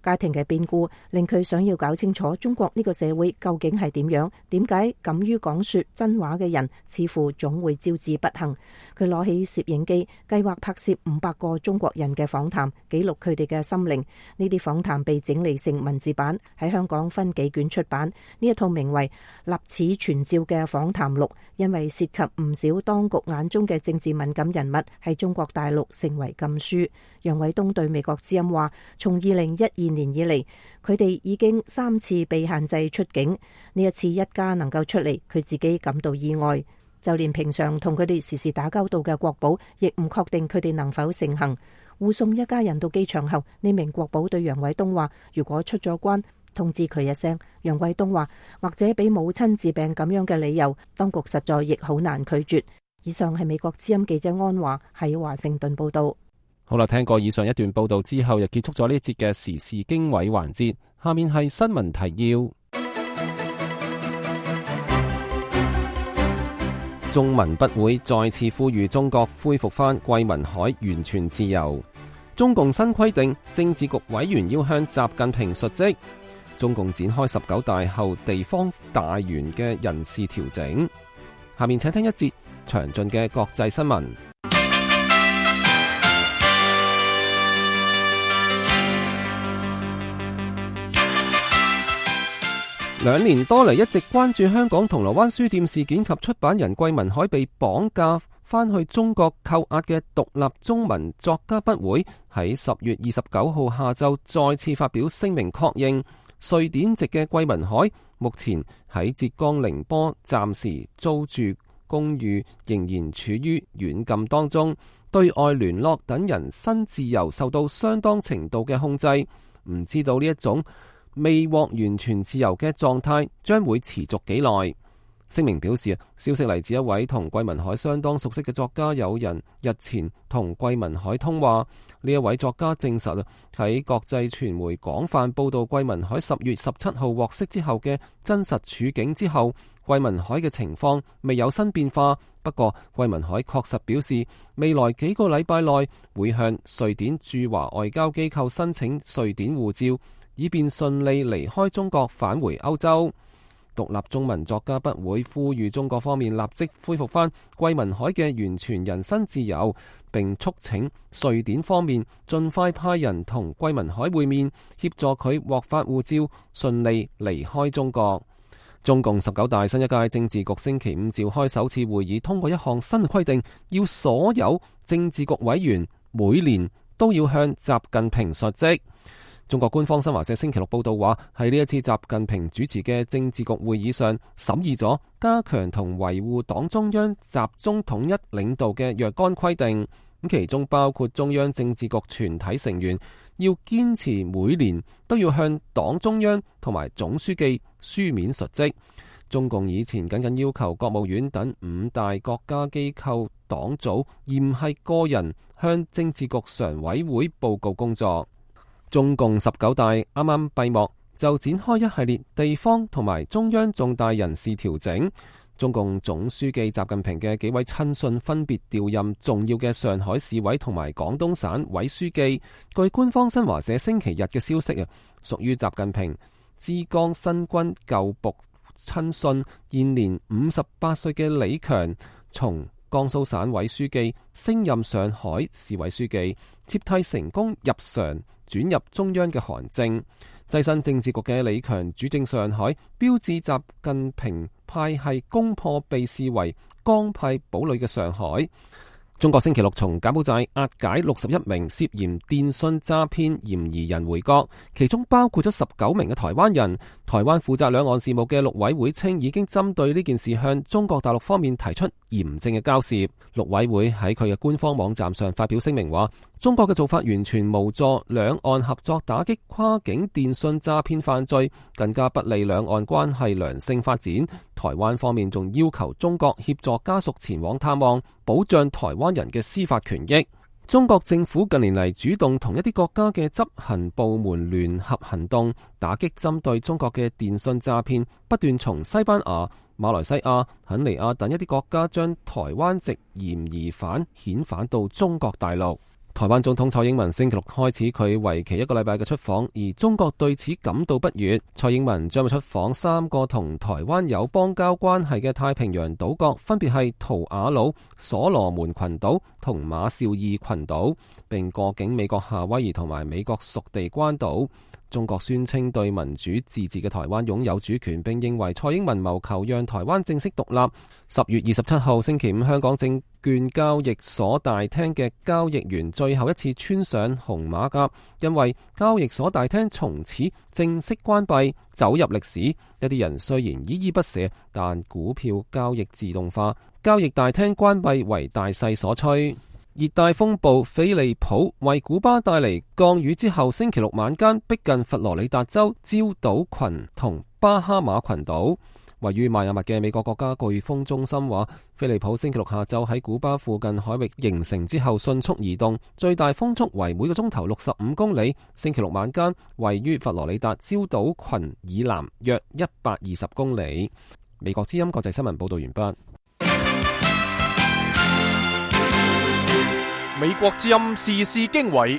家庭嘅變故令佢想要搞清楚中國呢個社會究竟係點樣，點解敢於講說真話嘅人似乎總會招致不幸。佢攞起攝影機，計劃拍攝500個中國人嘅訪談，記錄佢哋嘅心靈。呢啲訪談被整理成文字版，喺香港分幾卷出版。呢一套名為《立此存照》嘅訪談錄，因為涉及唔少當局眼中嘅政治敏感人物，喺中國大陸成為禁書。楊偉東對美國之音話，從2012年以嚟，佢哋已經3次被限制出境。呢一次一家能夠出嚟，佢自己感到意外。就連平常同佢哋時時打交道嘅國保，亦唔確定佢哋能否成行。護送一家人到機場後，呢名國保對楊偉東話，如果出咗關，通知佢一聲。楊偉東話，或者俾母親治病咁樣嘅理由，當局實在亦好難拒絕。以上係美國之音記者安華喺華盛頓報道。 好啦，聽過以上一段報道之後，又結束咗呢一節嘅時事經緯環節。下面係新聞提要。中文筆會再次呼籲中國恢復返桂民海完全自由。中共新規定，政治局委員要向習近平述職。中共展開19大後地方大員嘅人事調整。下面請聽一節詳盡嘅國際新聞。2年多嚟一直關注香港銅鑼灣書店事件及出版人桂民海被綁架返去中國扣押嘅獨立中文作家筆會，喺10月29號下晝再次發表聲明確認，瑞典籍嘅桂民海目前喺浙江寧波暫時租住公寓，仍然處於軟禁當中，對外聯絡等人身自由受到相當程度嘅控制。唔知道呢一種未獲完全自由嘅狀態將會持續幾耐。聲明表示，消息嚟自一位同桂民海相當熟悉嘅作家友人，日前同桂民海通話。呢一位作家證實喺國際傳媒廣泛報道桂民海10月17號獲釋之後嘅真實處境之後，桂民海嘅情況未有新變化。不過桂民海確實表示，未來幾個禮拜內會向瑞典駐華外交機構申請瑞典護照，以便順利離開中國返回歐洲。獨立中文作家筆會呼籲中國方面立即恢復返桂民海嘅完全人身自由，並促請瑞典方面盡快派人同桂民海會面，協助佢獲發護照，順利離開中國。中共19大新一屆政治局星期五召開首次會議，通過一項新規定，要所有政治局委員每年都要向習近平述職。中國官方新華社星期六報道話，喺呢一次習近平主持嘅政治局會議上，審議咗加強同維護黨中央集中統一領導嘅若干規定，咁其中包括中央政治局全體成員要堅持每年都要向黨中央同埋總書記書面述職。中共以前僅僅要求國務院等5大國家機構黨組，而唔係個人向政治局常委會報告工作。中共19大啱啱閉幕，就展開一系列地方同埋中央重大人事調整。中共總書記習近平嘅幾位親信分別調任重要嘅上海市委同埋廣東省委書記。據官方新華社星期日嘅消息屬於習近平浙江新軍舊部親信現年58歲嘅李強，從江蘇省委書記升任上海市委書記，接替成功入常轉入中央嘅韓正。躋身政治局嘅李強主政上海，標誌習近平派系攻破被視為江派堡壘嘅上海。中國星期六從柬埔寨押解61名涉嫌電信詐騙嫌疑人回國，其中包括咗19名嘅台灣人。台灣負責兩岸事務嘅陸委會稱，已經針對呢件事向中國大陸方面提出嚴正嘅交涉。陸委會喺佢嘅官方網站上發表聲明話，中國嘅做法完全無助兩岸合作打擊跨境電信詐騙犯罪，更加不利兩岸關係良性發展。台灣方面仲要求中國協助家屬前往探望，保障台灣人嘅司法權益。中國政府近年嚟主動同一啲國家嘅執行部門聯合行動，打擊針對中國嘅電信詐騙，不斷從西班牙、馬來西亞、肯尼亞等一啲國家將台灣籍嫌疑犯遣返到中國大陸。 台灣總統蔡英文星期六開始佢為期1個禮拜嘅出訪，而中國對此感到不悅。蔡英文將會出訪3個同台灣有邦交關係嘅太平洋島國，分別係圖瓦魯、所羅門群島同馬紹爾群島，並過境美國夏威夷同埋美國屬地關島。中國宣稱對民主自治嘅台灣擁有主權，並認為蔡英文謀求讓台灣正式獨立。10月27號星期五，香港證券交易所大廳嘅交易員最後一次穿上紅馬甲，因為交易所大廳從此正式關閉，走入歷史。一啲人雖然依依不捨，但股票交易自動化，交易大廳關閉為大勢所趨。熱帶風暴菲利普為古巴帶嚟降雨之後，星期六晚間逼近佛羅里達州礁島群同巴哈馬群島。位於邁阿密嘅美國國家颶風中心話，菲利普星期六下晝喺古巴附近海域形成之後迅速移動，最大風速為每個鐘頭65公里。星期六晚間位於佛羅里達礁島群以南約120公里。美國之音國際新聞報道完畢。 美國之音時事經緯，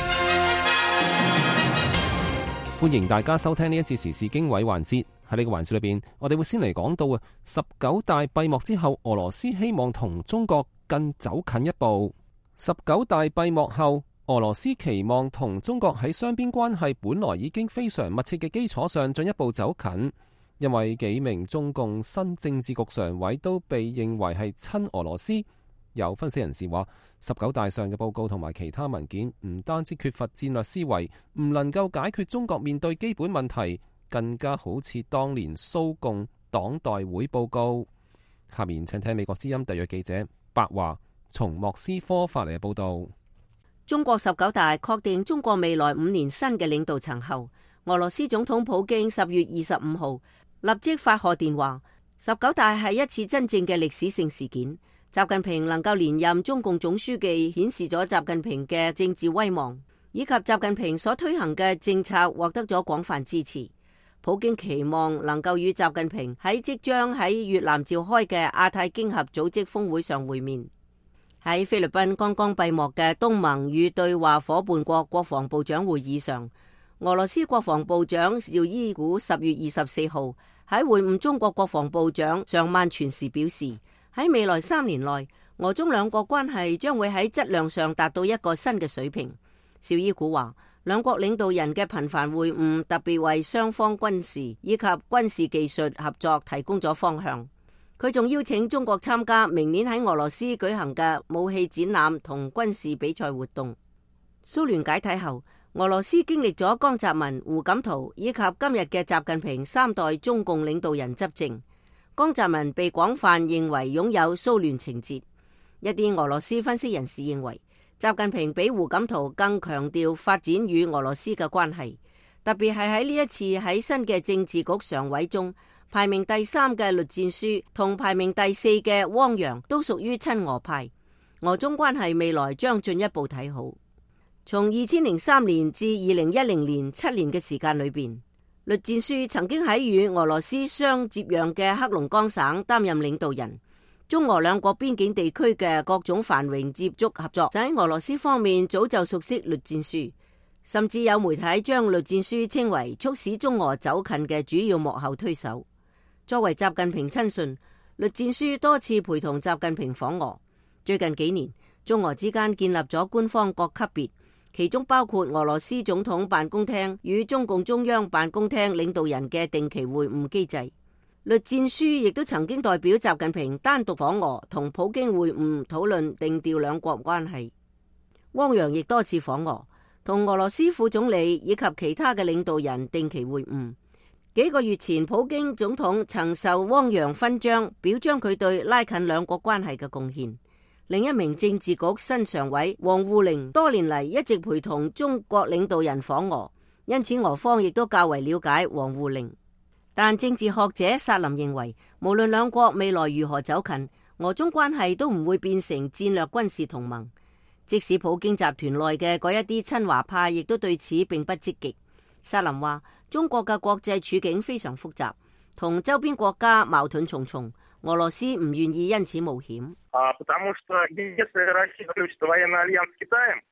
歡迎大家收聽呢一節時事經緯環節。喺呢個環節裏邊，我哋會先嚟講到19大閉幕之後，俄羅斯希望同中國更走近一步。19大閉幕後，俄羅斯期望同中國喺雙邊關係本來已經非常密切嘅基礎上進一步走近，因為幾名中共新政治局常委都被認為係親俄羅斯。有分析人士話，19大上嘅報告同埋其他文件唔單止缺乏戰略思維，唔能夠解決中國面對基本問題，更加好似當年蘇共黨代會報告。下面請聽美國之音特約記者白華從莫斯科發嚟嘅報道。 中國19大確定中國未來5年新嘅領導層後，俄羅斯總統普京10月25號立即發賀電話，19大係一次真正嘅歷史性事件。習近平能夠連任中共總書記，顯示咗習近平嘅政治威望，以及習近平所推行嘅政策獲得咗廣泛支持。普京期望能夠與習近平喺即將喺越南召開嘅亞太經合組織峰會上會面。喺菲律賓剛剛閉幕嘅東盟與對話夥伴國國防部長會議上，俄羅斯國防部長紹伊古10月24號喺會晤中國國防部長尚曼全時表示，喺未來3年內，俄中兩國關係將會喺質量上達到一個新嘅水平。紹伊古話，兩國領導人嘅頻繁會晤特別為雙方軍事以及軍事技術合作提供咗方向。佢仲邀請中國參加明年喺俄羅斯舉行嘅武器展覽同軍事比賽活動。蘇聯解體後，俄羅斯經歷咗江澤民、胡錦濤以及今日嘅習近平3代中共領導人執政。江澤民被廣泛認為擁有蘇聯情節，一啲俄羅斯分析人士認為，習近平比胡錦濤更強調發展與俄羅斯嘅關係，特別係喺呢一次喺新嘅政治局常委中，排名第3嘅栗戰書同排名第4嘅汪洋都屬於親俄派，俄中關係未來將進一步睇好。從2003年至2010年7年嘅時間裏邊，栗戰書曾經喺與俄羅斯相接壤嘅黑龍江省擔任領導人，中俄兩國邊境地區嘅各種繁榮接觸合作，就喺俄羅斯方面早就熟悉栗戰書，甚至有媒體將栗戰書稱為促使中俄走近嘅主要幕後推手。作為習近平親信，栗戰書多次陪同習近平訪俄。最近幾年，中俄之間建立咗官方各級別，其中包括俄羅斯總統辦公廳與中共中央辦公廳領導人嘅定期會晤機制。栗戰書亦都曾經代表習近平單獨訪俄，同普京會晤討論定調兩國關係。汪洋亦多次訪俄，同俄羅斯副總理以及其他嘅領導人定期會晤。幾個月前，普京總統曾受汪洋勳章，表彰佢對拉近兩國關係嘅貢獻。另一名政治局新常委王滬寧多年嚟一直陪同中國領導人訪俄，因此俄方亦都較為了解王滬寧。但政治學者薩林認為，無論兩國未來如何走近，俄中關係都唔會變成戰略軍事同盟。即使普京集團內嘅嗰一啲親華派亦都對此並不積極。薩林話，中國嘅國際處境非常複雜，同周邊國家矛盾重重，俄羅斯唔願意因此冒險。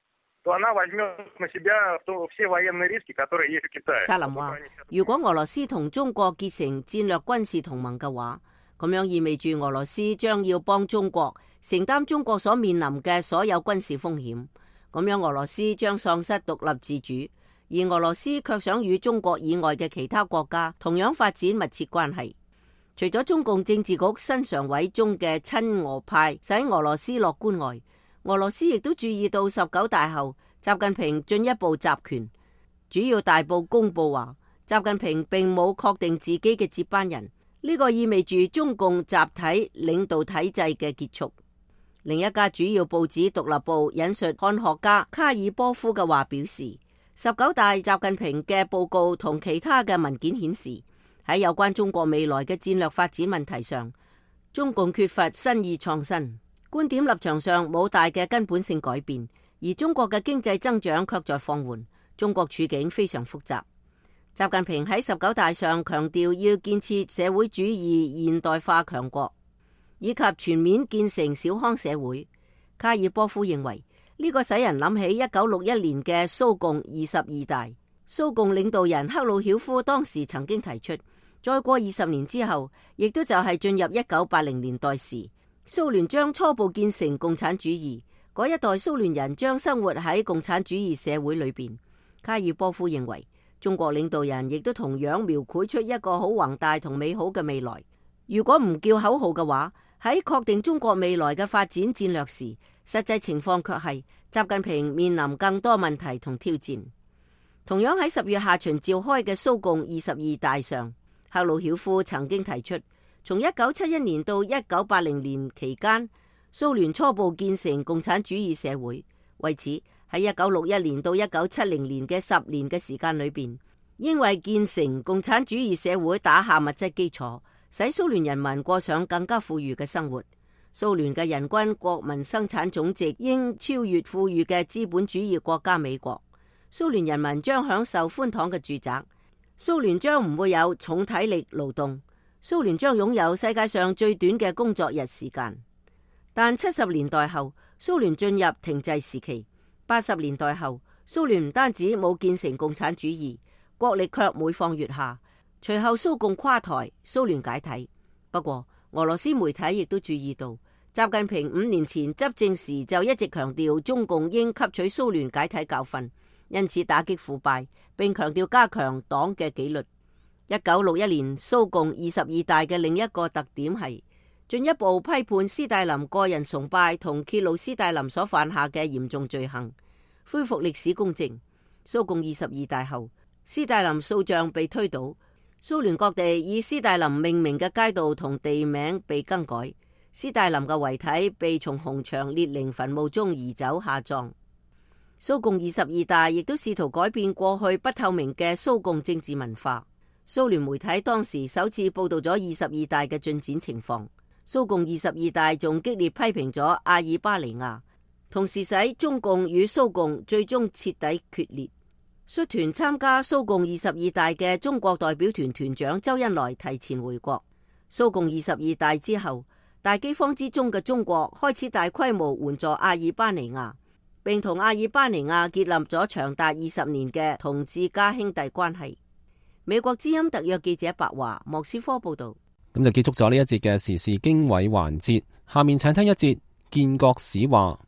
薩林話：如果俄羅斯同中國結成戰略軍事同盟嘅話，咁樣意味住俄羅斯將要幫中國承擔中國所面臨嘅所有軍事風險。咁樣俄羅斯將喪失獨立自主，而俄羅斯卻想與中國以外嘅其他國家同樣發展密切關係。除咗中共政治局新常委中嘅親俄派使俄羅斯樂觀外，俄羅斯亦都注意到19大後習近平進一步集權，主要大報公佈話習近平並冇確定自己嘅接班人，呢個意味住中共集體領導體制嘅結束。另一家主要報紙獨立報引述漢學家卡爾波夫嘅話表示，19大習近平嘅報告同其他嘅文件顯示，喺有關中國未來嘅戰略發展問題上，中共缺乏新意創新，觀點立場上冇大嘅根本性改變，而中國嘅經濟增長卻在放緩，中國處境非常複雜。習近平喺19大上強調要建設社會主義現代化強國，以及全面建成小康社會。卡爾波夫認為呢個使人諗起1961年嘅蘇共22大，蘇共領導人赫魯曉夫當時曾經提出，再過20年之後，亦都就係進入1980年代時，蘇聯將初步建成共產主義，嗰一代蘇聯人將生活喺共產主義社會裏邊。卡爾波夫認為中國領導人亦都同樣描繪出一個好宏大同美好嘅未來。如果唔叫口號嘅話，喺確定中國未來嘅發展戰略時，實際情況卻係習近平面臨更多問題同挑戰。同樣喺10月下旬召開嘅蘇共22大上，赫魯曉夫曾經提出，從1971年到1980年期間，蘇聯初步建成共產主義社會。為此，喺1961年到1970年嘅10年嘅時間裏邊，應為建成共產主義社會打下物質基礎，使蘇聯人民過上更加富裕嘅生活。蘇聯嘅人均國民生產總值應超越富裕嘅資本主義國家美國。蘇聯人民將享受寬敞嘅住宅。蘇聯將唔會有重體力勞動。蘇聯將擁有世界上最短嘅工作日時間。但70年代後，蘇聯進入停滯時期。80年代後，蘇聯唔單止冇建成共產主義，國力卻每況愈下。隨後蘇共垮台，蘇聯解體。不過俄羅斯媒體亦都注意到，習近平5年前執政時就一直強調中共應吸取蘇聯解體教訓，因此打擊腐敗，並強調加強黨嘅紀律。1961年蘇共22大嘅另一個特點係進一步批判斯大林個人崇拜同揭露斯大林所犯下嘅嚴重罪行，恢復歷史公正。蘇共22大後，斯大林塑像被推倒，蘇聯各地以斯大林命名嘅街道同地名被更改，斯大林嘅遺體被從紅場列寧墳墓中移走下葬。蘇共22大亦都試圖改變過去不透明嘅蘇共政治文化。蘇聯媒體當時首次報道咗22大嘅進展情況。蘇共22大仲激烈批評咗阿爾巴尼亞，同時使中共與蘇共最終徹底決裂。率團參加蘇共22大嘅中國代表團團長周恩來提前回國。蘇共22大之後，大饑荒之中嘅中國開始大規模援助阿爾巴尼亞，並同阿爾巴尼亞建立咗長達20年嘅同志加兄弟關係。美國之音特約記者白華莫斯科報道。 咁就結束咗呢一節嘅時事經緯環節，下面請聽一節建國史話。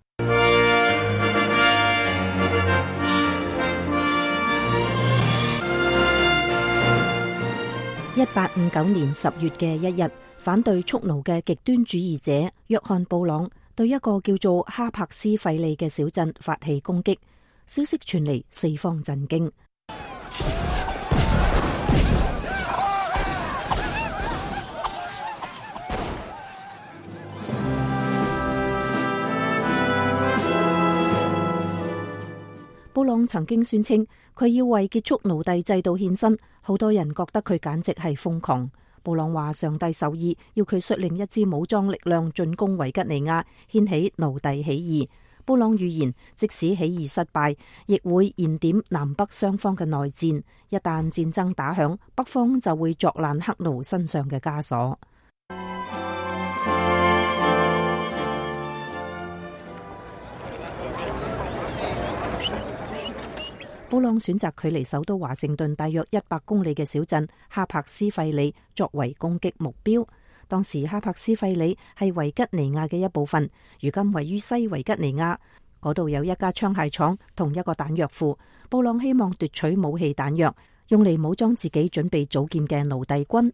1859年10月嘅一日，反對蓄奴嘅極端主義者約翰布朗對一個叫做哈柏斯費利嘅小鎮發起攻擊，消息傳嚟，四方震驚。布朗曾經宣稱佢要為結束奴隸制度獻身，好多人覺得佢簡直係瘋狂。布朗話上帝授意要佢率領一支武裝力量進攻維吉尼亞，掀起奴隸起義。布朗預言，即使起義失敗，亦會燃點南北雙方嘅內戰。一旦戰爭打響，北方就會作爛黑奴身上嘅枷鎖。 布朗選擇距離首都華盛頓大約100公里嘅小鎮哈柏斯費里作為攻擊目標。當時哈柏斯費里係維吉尼亞嘅一部分，如今位於西維吉尼亞，嗰度有一家槍械廠同一個彈藥庫。布朗希望奪取武器彈藥，用嚟武裝自己準備組建嘅奴隸軍。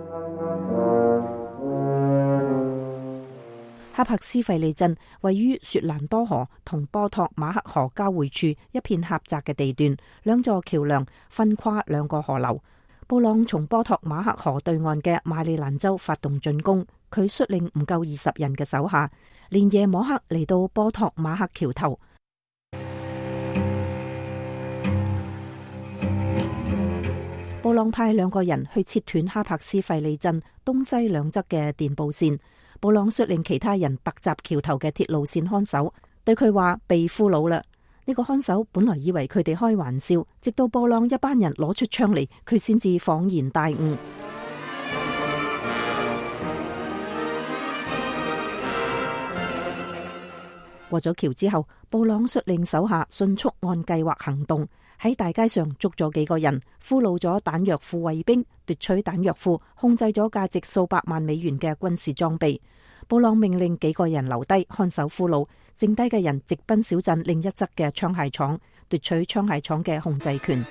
哈柏斯費里鎮位於雪蘭多河同波托馬克河交匯處一片狹窄嘅地段，兩座橋樑分跨兩個河流。布朗從波托馬克河對岸嘅馬里蘭州發動進攻，佢率領唔夠20人嘅手下，連夜摸黑嚟到波托馬克橋頭。布朗派2個人去切斷哈柏斯費里鎮東西兩側嘅電報線。布朗率領其他人突襲橋頭嘅鐵路線看守，對佢話被俘虜啦。呢個看守本來以為佢哋開玩笑，直到布朗一班人攞出槍嚟，佢先至恍然大悟。過咗橋之後，布朗率領手下迅速按計劃行動，喺大街上捉咗幾個人，俘虜咗彈藥庫衛兵，奪取彈藥庫，控制咗價值數百萬美元嘅軍事裝備。布朗命令幾個人留低看守俘虜，剩低嘅人直奔小鎮另一側嘅槍械廠，奪取槍械廠嘅控制權。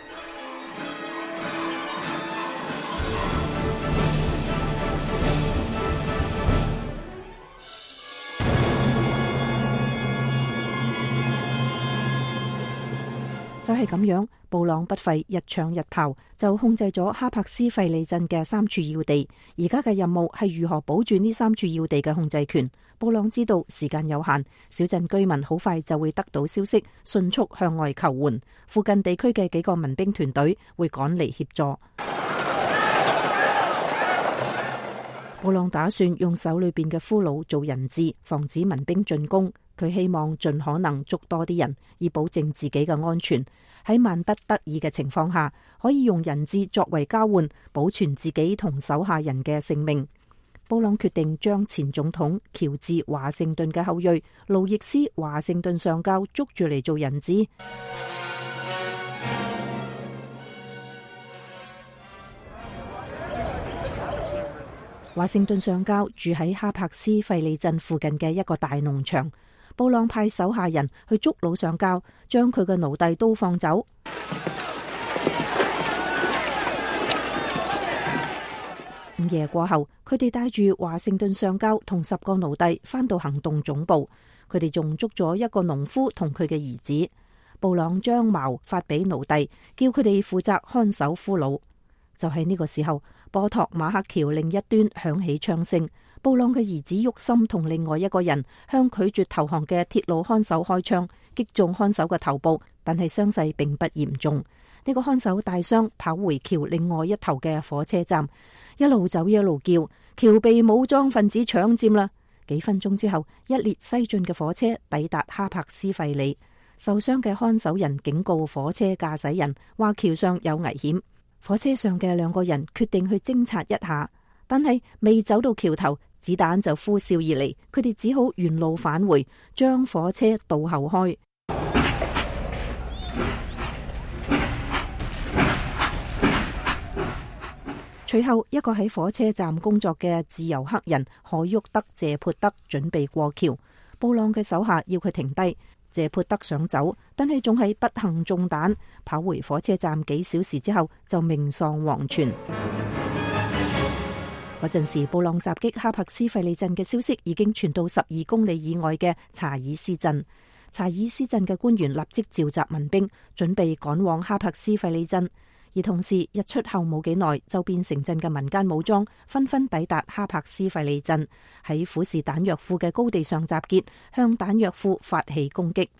就係咁樣，布朗不費一槍一炮就控制咗哈柏斯費里鎮嘅3處要地。而家嘅任務係如何保住呢3處要地嘅控制權。布朗知道時間有限，小鎮居民好快就會得到消息，迅速向外求援。附近地區嘅幾個民兵團隊會趕嚟協助。布朗打算用手裏邊嘅俘虜做人質，防止民兵進攻。佢希望盡可能捉多啲人，以保證自己嘅安全。喺萬不得已嘅情況下，可以用人質作為交換，保存自己同手下人嘅性命。布朗決定將前總統喬治華盛頓嘅後裔路易斯華盛頓上校捉住嚟做人質。華盛頓上校住喺哈柏斯費里鎮附近嘅一個大農場。布朗派手下人去捉老上校，將佢嘅奴隸都放走。午夜過後，佢哋帶住華盛頓上校同10個奴隸返到行動總部。佢哋仲捉咗一個農夫同佢嘅兒子。布朗將矛發俾奴隸，叫佢哋負責看守俘虜。就喺呢個時候，波托馬克橋另一端響起槍聲。布朗嘅兒子沃森同另外一個人向拒絕投降嘅鐵路看守開槍，擊中看守嘅頭部，但係傷勢並不嚴重。呢個看守大傷，跑回橋另外一頭嘅火車站，一路走一路叫：橋被武裝分子搶佔啦！幾分鐘之後，一列西進嘅火車抵達哈柏斯費里。受傷嘅看守人警告火車駕駛人，話橋上有危險。火車上嘅2個人決定去偵察一下，但係未走到橋頭，子彈就呼嘯而嚟，佢哋只好原路返回，將火車倒後開。隨後，一個喺火車站工作嘅自由黑人海沃德謝潑德準備過橋，布朗嘅手下要佢停低。謝潑德想走，但係仲係不幸中彈，跑回火車站幾小時之後就命喪黃泉。嗰陣時，布朗襲擊哈柏斯費里鎮嘅消息已經傳到12公里以外嘅查爾斯鎮。查爾斯鎮嘅官員立即召集民兵，準備趕往哈柏斯費里鎮。而同時，日出後冇幾耐，周邊城鎮嘅民間武裝紛紛抵達哈柏斯費里鎮，喺虎視彈藥庫嘅高地上集結，向彈藥庫發起攻擊。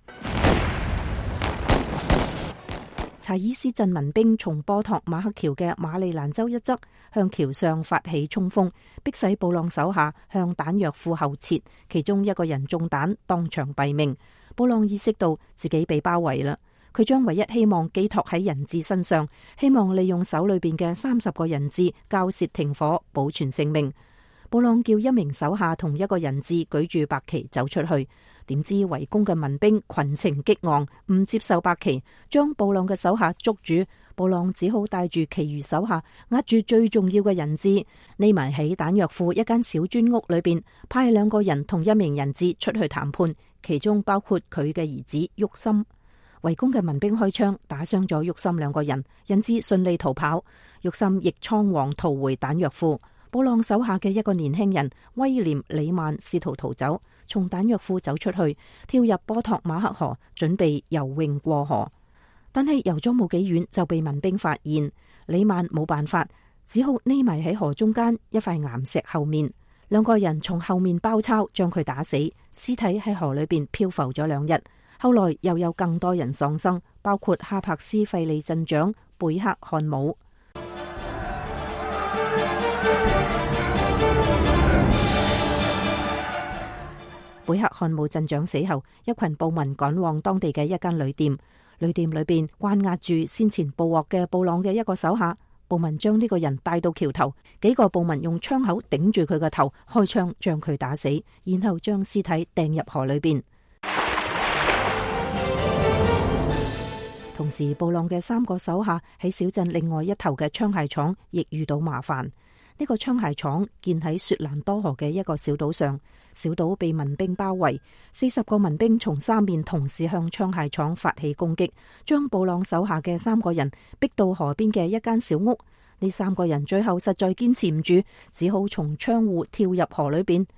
查爾斯鎮民兵從波托馬克橋嘅馬里蘭州一側向橋上發起衝鋒，迫使布朗手下向彈藥庫後撤，其中一個人中彈，當場斃命。布朗意識到自己被包圍啦。佢將唯一希望寄託喺人質身上，希望利用手裏邊嘅30個人質交涉停火，保存性命。布朗叫一名手下同一個人質舉住白旗走出去， 點知圍攻嘅民兵群情激昂，唔接受白旗，將布朗嘅手下捉住。布朗只好帶住其餘手下，握住最重要嘅人質，匿埋喺彈藥庫一間小磚屋裏邊，派2個人同1名人質出去談判，其中包括佢嘅兒子沃森。圍攻嘅民兵開槍打傷咗沃森2個人，人質順利逃跑。沃森亦倉皇逃回彈藥庫。布朗手下嘅一個年輕人威廉·里曼試圖逃走，從彈藥庫走出去，跳入波托馬克河，準備游泳過河。但係游咗冇幾遠就被民兵發現，里曼冇辦法，只好匿埋喺河中間一塊岩石後面。2個人從後面包抄，將佢打死，屍體喺河裏邊漂浮咗2日。後來又有更多人喪生，包括哈柏斯費利鎮長貝克漢姆。貝克漢姆鎮長死後，一群暴民趕往當地嘅一間旅店。旅店裏邊關押住先前捕獲嘅布朗嘅一個手下。暴民將呢個人帶到橋頭，幾個暴民用槍口頂住佢個頭，開槍將佢打死，然後將屍體掟入河裏邊。同時，布朗嘅3個手下喺小鎮另外一頭嘅槍械廠亦遇到麻煩。呢個槍械廠建喺雪蘭多河嘅一個小島上，小島被民兵包圍，40個民兵從3面同時向槍械廠發起攻擊，將布朗手下嘅3個人逼到河邊嘅一間小屋。呢3個人最後實在堅持唔住，只好從窗戶跳入河裏邊。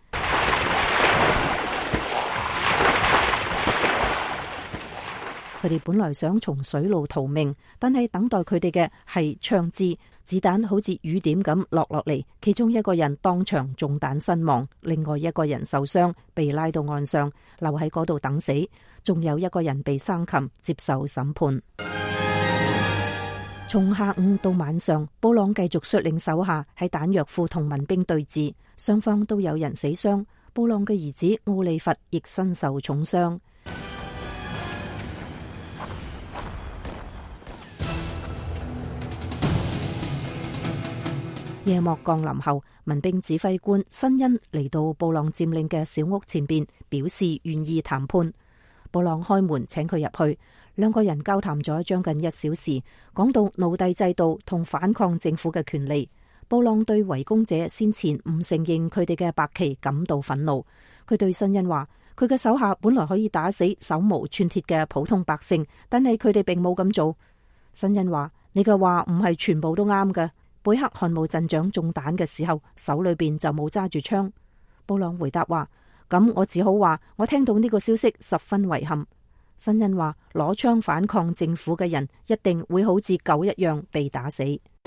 佢哋本來想從水路逃命，但係等待佢哋嘅係槍支，子彈好似雨點咁落嚟。其中1個人當場中彈身亡，另外1個人受傷，被拉到岸上，留喺嗰度等死。仲有1個人被生擒，接受審判。從下午到晚上，布朗繼續率領手下喺彈藥庫同民兵對峙，雙方都有人死傷。布朗嘅兒子奧利弗亦身受重傷。夜幕降臨後，民兵指揮官辛恩嚟到布朗佔領嘅小屋前邊，表示願意談判。布朗開門請佢入去，2個人交談咗將近1小時，講到奴隸制度同反抗政府嘅權利。布朗對圍攻者先前唔承認佢哋嘅白旗感到憤怒。佢對辛恩話：佢嘅手下本來可以打死手無寸鐵嘅普通百姓，但係佢哋並冇咁做。辛恩話：你嘅話唔係全部都啱嘅。貝克漢姆鎮長中彈嘅時候，手裏邊就冇揸住槍。布朗回答話：咁我只好話，我聽到呢個消息十分遺憾。辛恩話：攞槍反抗政府嘅人一定會好似狗一樣被打死。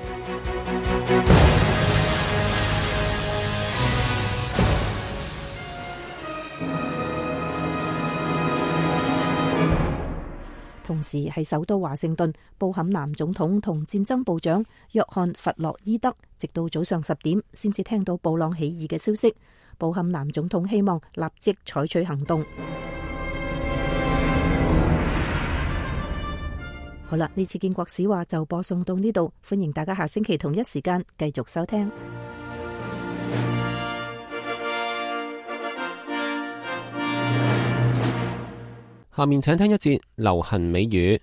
同時喺首都華盛頓，布坎南總統同戰爭部長約翰弗洛伊德直到早上10點先至聽到布朗起義嘅消息。布坎南總統希望立即採取行動。好啦，呢次建國史話就播送到呢度，歡迎大家下星期同一時間繼續收聽。 下面請聽一節流行美語。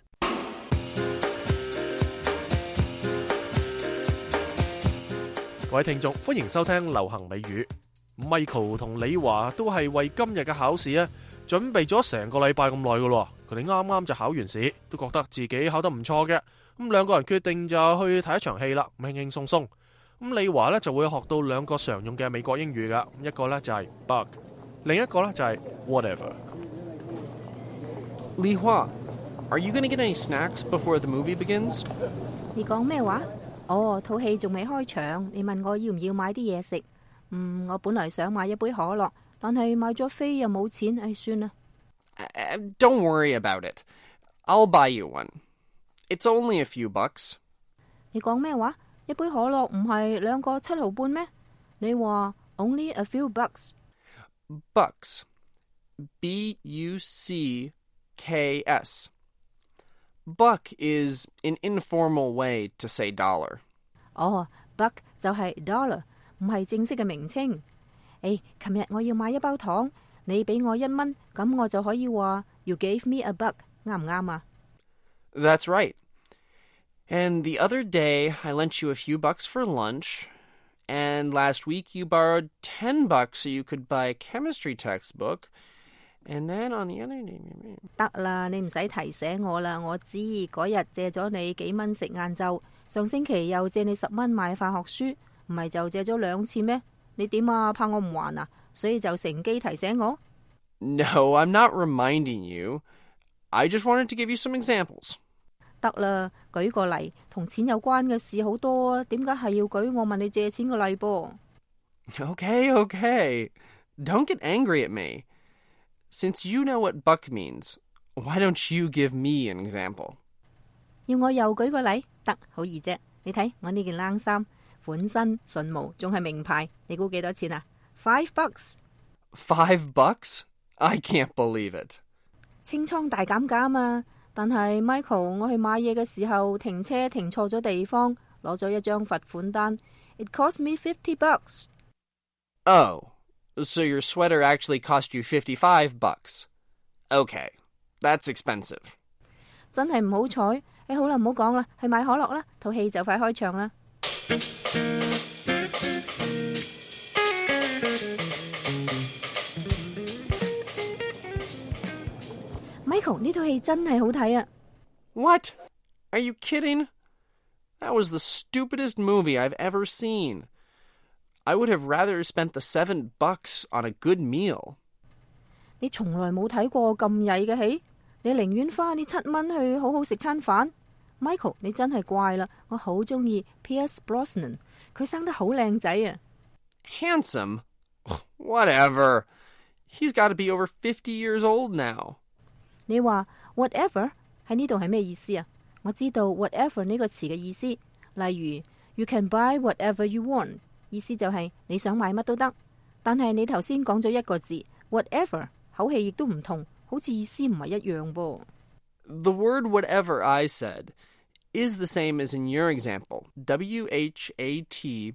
各位聽眾，歡迎收聽流行美語。Michael 同李華都係為今日嘅考試準備咗成個禮拜咁耐噶咯。佢哋啱啱就考完試，都覺得自己考得唔錯嘅。咁2個人決定就去睇一場戲啦，輕輕鬆鬆。咁李華就會學到2個常用嘅美國英語噶，一個就係 bug， 另一個就係 whatever。 Li Hua, are you going to get any snacks before the movie begins? 你講咩話？哦，套戲仲未開場，你問我要唔要買啲嘢食？我本來想買一杯可樂，但係買咗飛又冇錢，唉，算啦。 Don't worry about it. I'll buy you one. It's only a few bucks. 你講咩話？一杯可樂唔係2個7毫半咩？你話 only a few bucks? Bucks. B-U-C-K-S. Buck is an informal way to say dollar. 哦，buck 就係 dollar， 唔係正式嘅名稱。琴日我要買一包糖， 你俾我1蚊，咁我就可以話 You gave me a buck， 啱唔啱啊？ That's right. And the other day, I lent you a few bucks for lunch. And last week, you borrowed $10 so you could buy a chemistry textbook. And then on the other day... 得啦，你唔使提醒我啦，我知嗰日借咗你幾蚊食晏晝，上星期又借你10蚊買化學書，唔係就借咗2次咩？你點啊？怕我唔還啊？所以就乘機提醒我。 No, I'm not reminding you. I just wanted to give you some examples. 得啦，舉個例，同錢有關嘅事好多啊，點解係要舉我問你借錢嘅例噃？ Okay. Don't get angry at me. Since you know what buck means, why don't you give me an example? 要我又舉個例？得，好易啫。你睇我呢件冷衫，款新順毛，仲係名牌，你估幾多錢啊？$5。 $5? I can't believe it. 清倉大減價啊嘛！但係 Michael， 我去買嘢嘅時候停車停錯咗地方，攞咗一張罰款單。It cost me $50. Oh, so your sweater actually cost you $55. Okay, that's expensive. 真係唔好彩。好啦，唔好講啦，去買可樂啦，套戲就快開場啦。Michael， 呢套戲真係好睇啊！ What? Are you kidding? That was the stupidest movie I've ever seen. I would have rather spent the $7 on a good meal. 你從來冇睇過咁曳嘅戲，你寧願花呢7蚊去好好食餐飯。Michael， 你真係怪啦，我好中意 Pierce Brosnan， 佢生得好靚仔啊。 Handsome? Whatever. He's got to be over 50 years old now. 你話 whatever 喺呢度係咩意思啊？我知道 whatever 呢個詞嘅意思，例如 You can buy whatever you want， 意思就係你想買乜都得。但係你頭先講咗一個字 whatever， 口氣亦都唔同，好似意思唔係一樣噃。 The word whatever I said is the same as in your example, WHATEVER.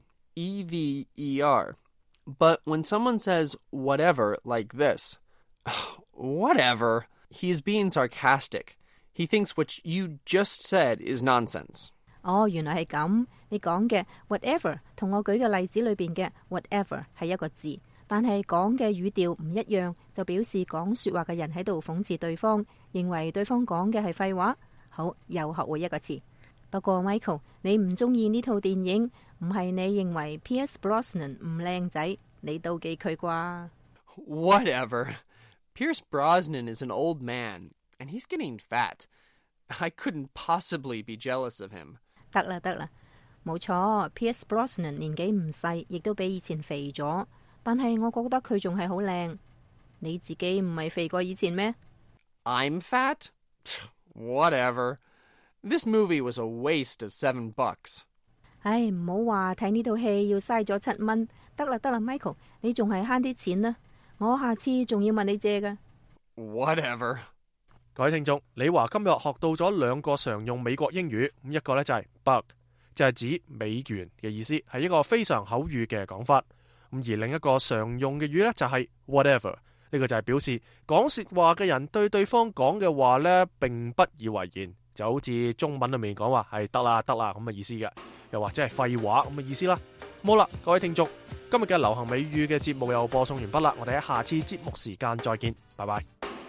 But when someone says whatever like this, whatever, he's being sarcastic. He thinks what you just said is nonsense. 哦，原來係咁。你講嘅 whatever 同我舉嘅例子裏邊嘅 whatever 係一個字，但係講嘅語調唔一樣，就表示講說話嘅人喺度諷刺對方，認為對方講嘅係廢話。好，又學會一個詞。不過 Michael， 你唔中意呢套電影，唔係你認為 Pierce Brosnan 唔靚仔，你妒忌佢啩？ Whatever. Pierce Brosnan is an old man, and he's getting fat. I couldn't possibly be jealous of him. 得啦，冇錯 ，Pierce Brosnan 年紀唔細，亦都比以前肥咗。但係我覺得佢仲係好靚。你自己唔係肥過以前咩？ I'm fat? Whatever. This movie was a waste of $7. 唉，唔好話睇呢套戲要嘥咗7蚊。得啦，Michael， 你仲係慳啲錢啦。我下次仲要問你借㗎。 Whatever. 各位聽眾，李華今日學到咗2個常用美國英語，咁一個呢就係 buck， 就係指美元嘅意思，係一個非常口語嘅講法。咁而另一個常用嘅語呢就係 whatever， 呢個就係表示講說話嘅人對對方講嘅話呢並不以為然，就好似中文裏面講話係得啦咁嘅意思嘅，又或者係廢話咁嘅意思啦。好啦，各位聽眾，今日嘅流行美語嘅節目又播送完畢啦，我哋喺下次節目時間再見，拜拜。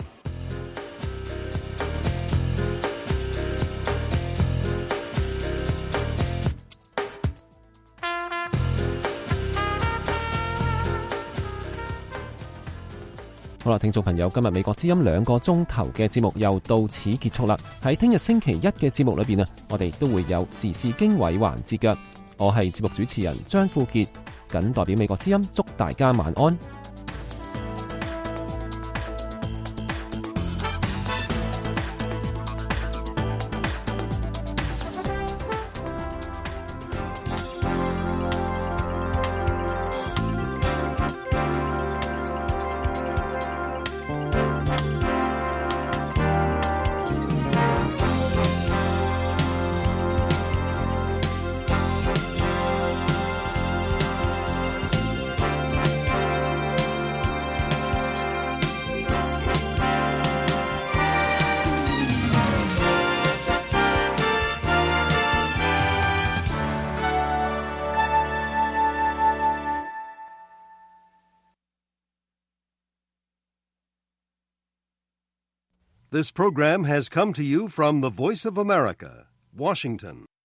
好啦，聽眾朋友，今日美國之音2個鐘頭嘅節目又到此結束啦。喺聽日星期一嘅節目裏邊啊，我哋都會有時事經緯環節嘅。我係節目主持人張富傑，謹代表美國之音祝大家晚安。 This program has come to you from the Voice of America, Washington.